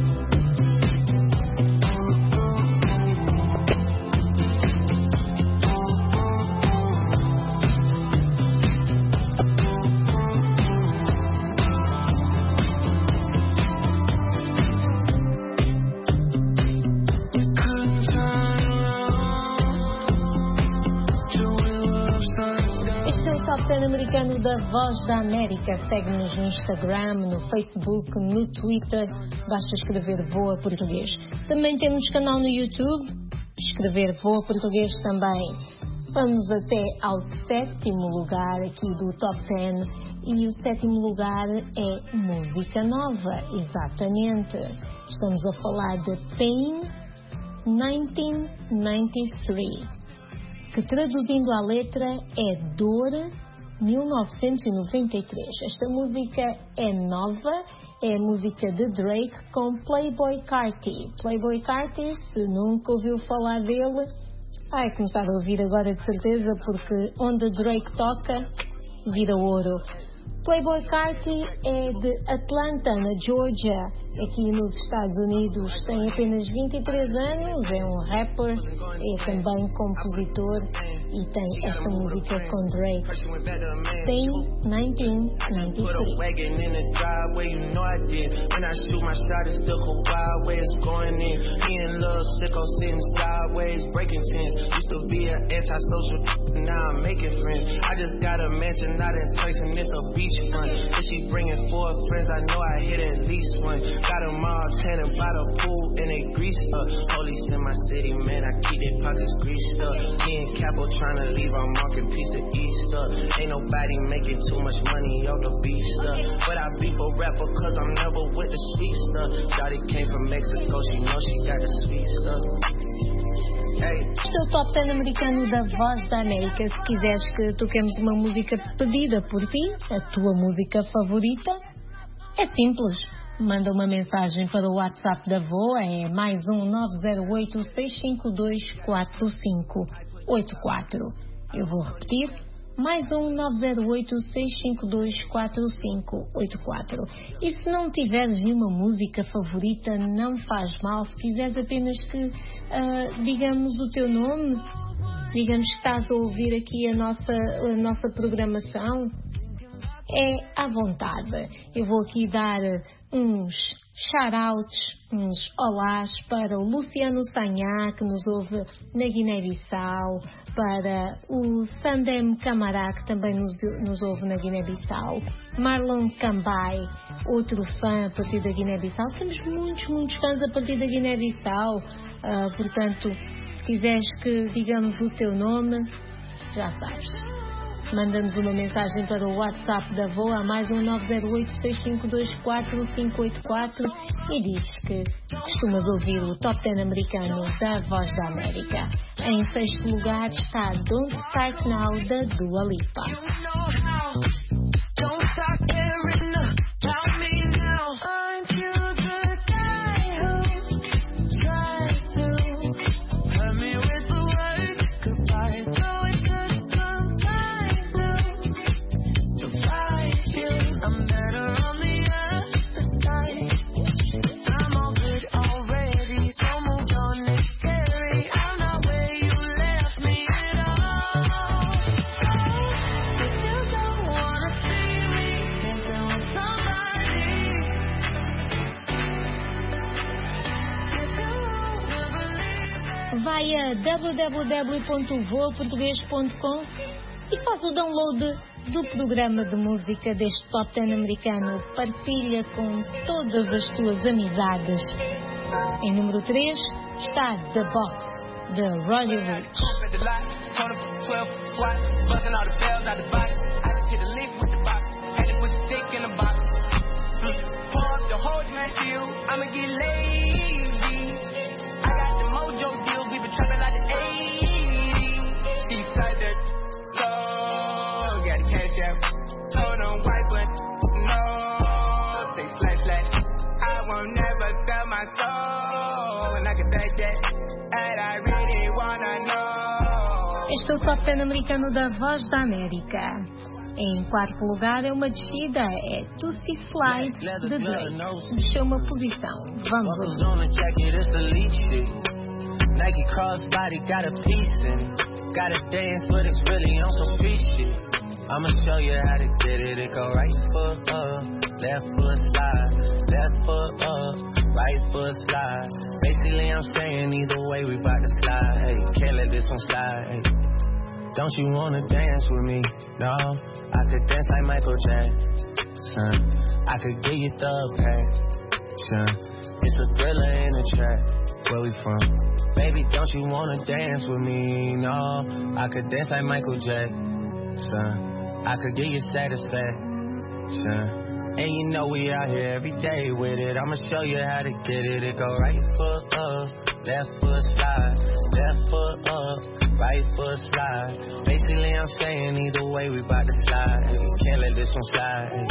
[SPEAKER 13] Americano da Voz da América. Segue-nos no Instagram, no Facebook, no Twitter. Basta escrever Voa Português. Também temos canal no YouTube. Escrever Voa Português também. Vamos até ao sétimo lugar aqui do Top dez. E o sétimo lugar é música nova. Exatamente. Estamos a falar de Pain mil novecentos e noventa e três. Que traduzindo a letra é Dor mil novecentos e noventa e três. Esta música é nova, é a música de Drake com Playboi Carti. Playboi Carti, se nunca ouviu falar dele, vai começar a ouvir agora de certeza, porque onde Drake toca, vira ouro. Playboi Carti é de Atlanta, na Georgia, aqui nos Estados Unidos. Tem apenas vinte e três anos, é um rapper, é também compositor e tem esta música com Drake. Pain mil novecentos e noventa e
[SPEAKER 15] três. Fun. If she bringing four friends, I know I hit at least one. Got them all tanning by the pool and they greased up. Police in my city, man, I keep their pockets greased up. Me and Capo trying to leave our market piece of Easter. Ain't nobody making too much money off the beef stuff. But I beef a rapper cause I'm never with the sweet stuff. Shawty came from Mexico, she know she got the sweet stuff.
[SPEAKER 13] Este é o Top dez americano da Voz da América. Se quiseres que toquemos uma música pedida por ti, a tua música favorita, é simples. Manda uma mensagem para o WhatsApp da Voa, é mais um nove zero oito, seis cinco dois, quatro cinco oito quatro. Eu vou repetir, mais um nove zero oito, seis cinco dois, quatro cinco oito quatro. E se não tiveres nenhuma música favorita, não faz mal. Se quiseres apenas que uh, digamos o teu nome, digamos que estás a ouvir aqui a nossa, a nossa programação, é à vontade. Eu vou aqui dar uns shout-outs, uns olás para o Luciano Sanhá, que nos ouve na Guiné-Bissau, para o Sandem Camará, que também nos, nos ouve na Guiné-Bissau, Marlon Cambai, outro fã a partir da Guiné-Bissau. Temos muitos, muitos fãs a partir da Guiné-Bissau, uh, portanto, se quiseres que digamos o teu nome, já sabes. Manda-nos uma mensagem para o WhatsApp da Voa, mais um nove zero oito, seis cinco dois, quatro cinco oito quatro, e diz que costumas ouvir o Top dez americano da Voz da América. Em sexto lugar está Don't Start Now, da Dua Lipa. Vai a w w w ponto voa português ponto com e faz o download do programa de música deste Top dez americano. Partilha com todas as tuas amizades. Em número três, está The Box, de Roddy Ricch. Este é o Top dez americano da Voz da América. Em quarto lugar é uma descida, é Tootsie Slide de Drake. Desceu uma posição. Vamos ouvir.
[SPEAKER 15] Nike crossbody got a piece in it. Gotta dance, but it's really on some street shit. I'ma show you how to get it. It go right foot up, left foot slide, left foot up, right foot slide. Basically, I'm saying either way we bout to slide. Hey, can't let this one slide. Hey. Don't you wanna dance with me? No, I could dance like Michael Jackson. I could give you the passion. It's a thriller in the track. Where we from? Baby, don't you wanna dance with me? No, I could dance like Michael Jackson. I could give you satisfaction. And you know we out here every day with it. I'ma show you how to get it. It go right foot up, left foot slide, left foot up, right foot slide. Basically I'm saying either way we bout to slide. Can't let this one slide.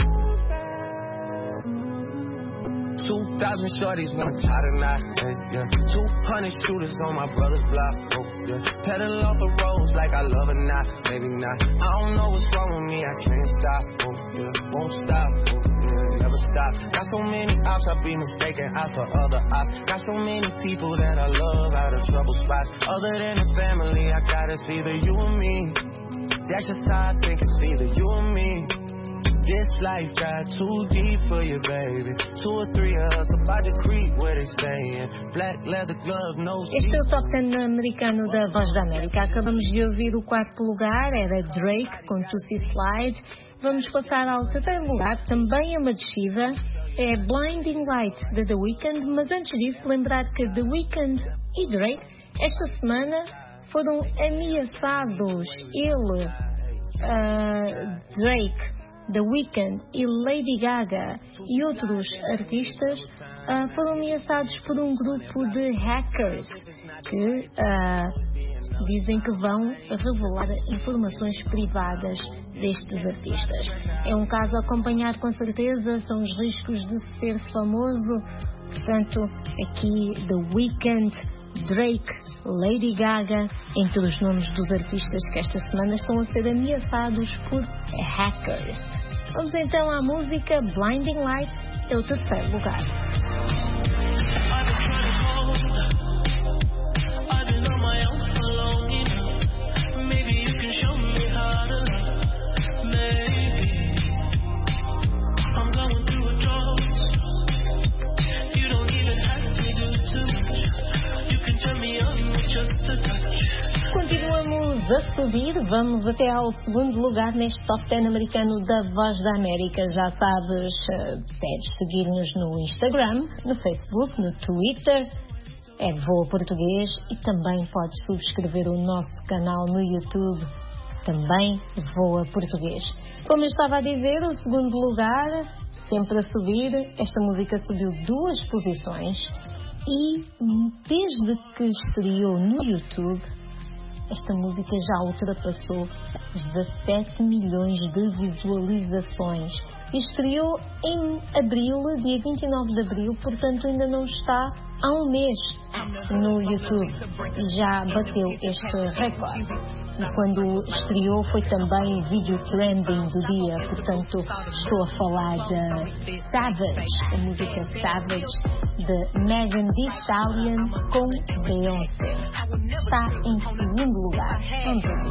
[SPEAKER 15] Two thousand shorties wanna tie the knot, yeah. Two hundred shooters on my brother's block, oh, yeah. Pedal off the roads like I love it, not, maybe not. I don't know what's wrong with me, I can't stop, oh, yeah. Won't stop, oh, yeah, never stop. Got so many ops, I be mistaken ops for other ops. Got so many people that I love out of trouble spots. Other than the family, I got it's either you or me. That's just how I think it's either you or me. This life got too deep for you, baby. Two or three of us about to creep where they staying. Black leather glove, no.
[SPEAKER 13] Este é o Top dez americano da Voz da América. Acabamos de ouvir o quarto lugar, era Drake com Tootsie Slide. Vamos passar ao terceiro lugar, também é uma descida, é Blinding Light de The Weeknd. Mas antes disso, lembrar que The Weeknd e Drake esta semana foram ameaçados. Ele, uh, Drake, The Weeknd e Lady Gaga e outros artistas uh, foram ameaçados por um grupo de hackers que uh, dizem que vão revelar informações privadas destes artistas. É um caso a acompanhar com certeza, são os riscos de ser famoso. Portanto, aqui The Weeknd, Drake, Lady Gaga, entre os nomes dos artistas que esta semana estão a ser ameaçados por hackers. Vamos então à música Blinding Lights, é o terceiro lugar. Continuamos a subir, vamos até ao segundo lugar neste Top dez americano da Voz da América. Já sabes, deves seguir-nos no Instagram, no Facebook, no Twitter, é Voa Português, e também podes subscrever o nosso canal no YouTube, também Voa Português. Como eu estava a dizer, o segundo lugar, sempre a subir, esta música subiu duas posições. E desde que estreou no YouTube, esta música já ultrapassou dezassete milhões de visualizações. E estreou em abril, dia vinte e nove de abril, portanto ainda não está há um mês no YouTube. E já bateu este recorde. E quando estreou foi também vídeo trending do dia, portanto estou a falar de Savage, a música Savage de Megan Thee Stallion com Beyoncé. Está em segundo lugar. Vamos ouvir.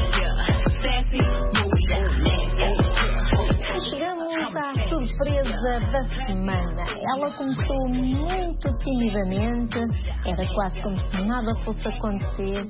[SPEAKER 13] Chegamos à surpresa notícia da semana. Ela começou muito timidamente, era quase como se nada fosse acontecer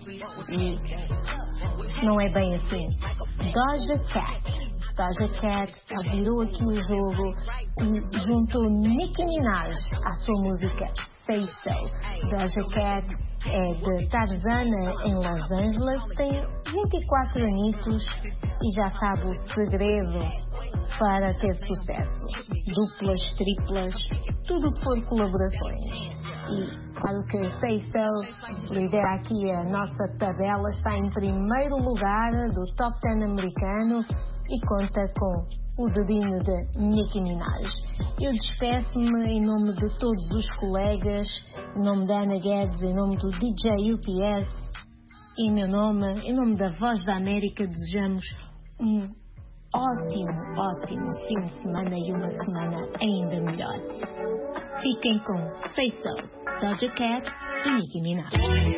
[SPEAKER 13] e não é bem assim. Doja Cat. Doja Cat virou aqui o jogo e juntou Nicki Minaj à sua música Say So. Doja Cat é de Tarzana, em Los Angeles, tem vinte e quatro anitos e já sabe o segredo para ter sucesso. Duplas, triplas, tudo por colaborações. E claro que Say So lidera aqui a nossa tabela, está em primeiro lugar do Top dez americano e conta com o dedinho de Nicki Minaj. Eu despeço-me em nome de todos os colegas, em nome da Ana Guedes, em nome do D J U P S e em meu nome, em nome da Voz da América, desejamos um ótimo, ótimo fim de semana e uma semana ainda melhor. Fiquem com Say So, Doja Cat e Nicki Minaj.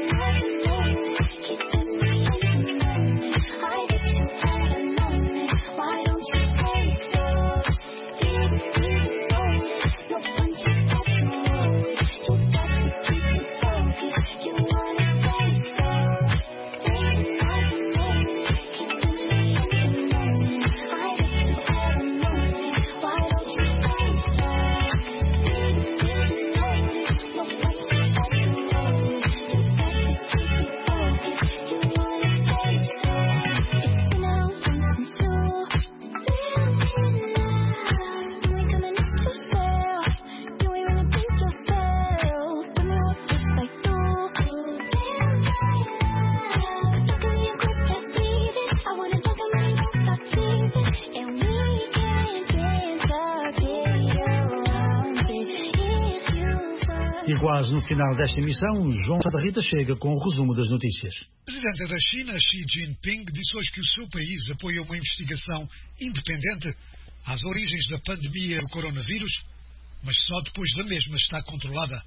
[SPEAKER 20] Quase no final desta emissão, João Santa Rita chega com o resumo das notícias.
[SPEAKER 2] O presidente da China, Xi Jinping, disse hoje que o seu país apoia uma investigação independente às origens da pandemia do coronavírus, mas só depois da mesma está controlada.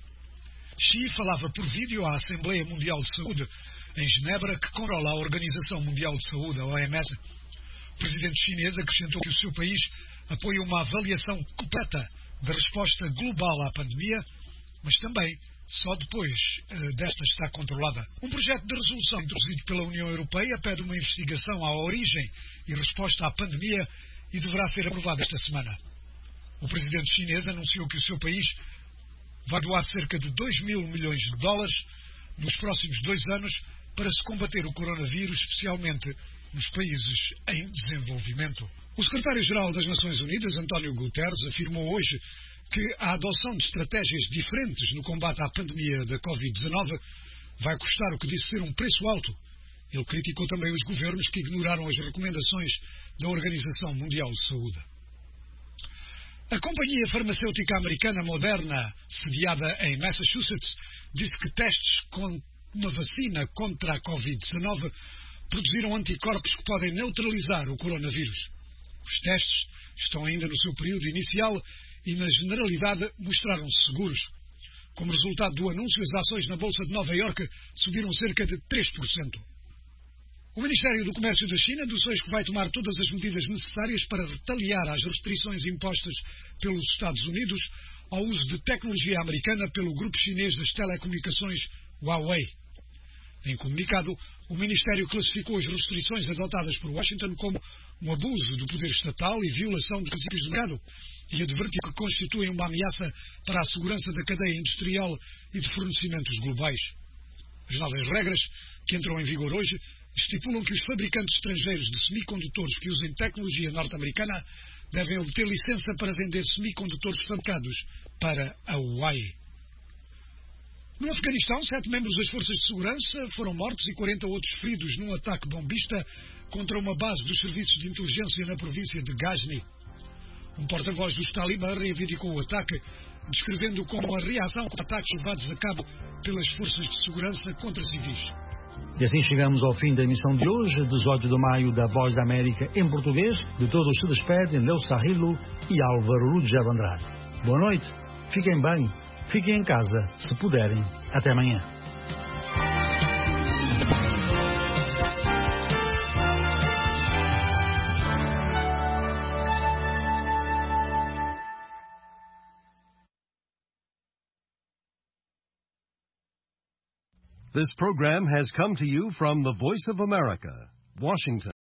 [SPEAKER 2] Xi falava por vídeo à Assembleia Mundial de Saúde em Genebra, que controla a Organização Mundial de Saúde, a O M S. O presidente chinês acrescentou que o seu país apoia uma avaliação completa da resposta global à pandemia, mas também só depois uh, desta está controlada. Um projeto de resolução introduzido pela União Europeia pede uma investigação à origem e resposta à pandemia e deverá ser aprovado esta semana. O presidente chinês anunciou que o seu país vai doar cerca de dois mil milhões de dólares nos próximos dois anos para se combater o coronavírus, especialmente nos países em desenvolvimento. O secretário-geral das Nações Unidas, António Guterres, afirmou hoje que a adoção de estratégias diferentes no combate à pandemia da covid dezenove vai custar o que disse ser um preço alto. Ele criticou também os governos que ignoraram as recomendações da Organização Mundial de Saúde. A companhia farmacêutica americana Moderna, sediada em Massachusetts, disse que testes com uma vacina contra a covid dezenove produziram anticorpos que podem neutralizar o coronavírus. Os testes estão ainda no seu período inicial e, na generalidade, mostraram-se seguros. Como resultado do anúncio, as ações na Bolsa de Nova Iorque subiram cerca de três por cento. O Ministério do Comércio da China disse hoje que vai tomar todas as medidas necessárias para retaliar às restrições impostas pelos Estados Unidos ao uso de tecnologia americana pelo grupo chinês das telecomunicações Huawei. Em comunicado, o Ministério classificou as restrições adotadas por Washington como um abuso do poder estatal e violação dos princípios do mercado e advertiu que constituem uma ameaça para a segurança da cadeia industrial e de fornecimentos globais. As novas regras, que entram em vigor hoje, estipulam que os fabricantes estrangeiros de semicondutores que usem tecnologia norte-americana devem obter licença para vender semicondutores fabricados para a Huawei. No Afeganistão, sete membros das forças de segurança foram mortos e quarenta outros feridos num ataque bombista contra uma base dos serviços de inteligência na província de Ghazni. Um porta-voz dos Talibã reivindicou o ataque, descrevendo-o como uma reação a ataques levados a cabo pelas forças de segurança contra civis.
[SPEAKER 20] E assim chegamos ao fim da emissão de hoje, dezoito de maio, da Voz da América em português. De todos se despedem Leo Sarrilo e Álvaro Rudger Andrade. Boa noite, fiquem bem, fiquem em casa, se puderem. Até amanhã.
[SPEAKER 3] This program has come to you from the Voice of America, Washington.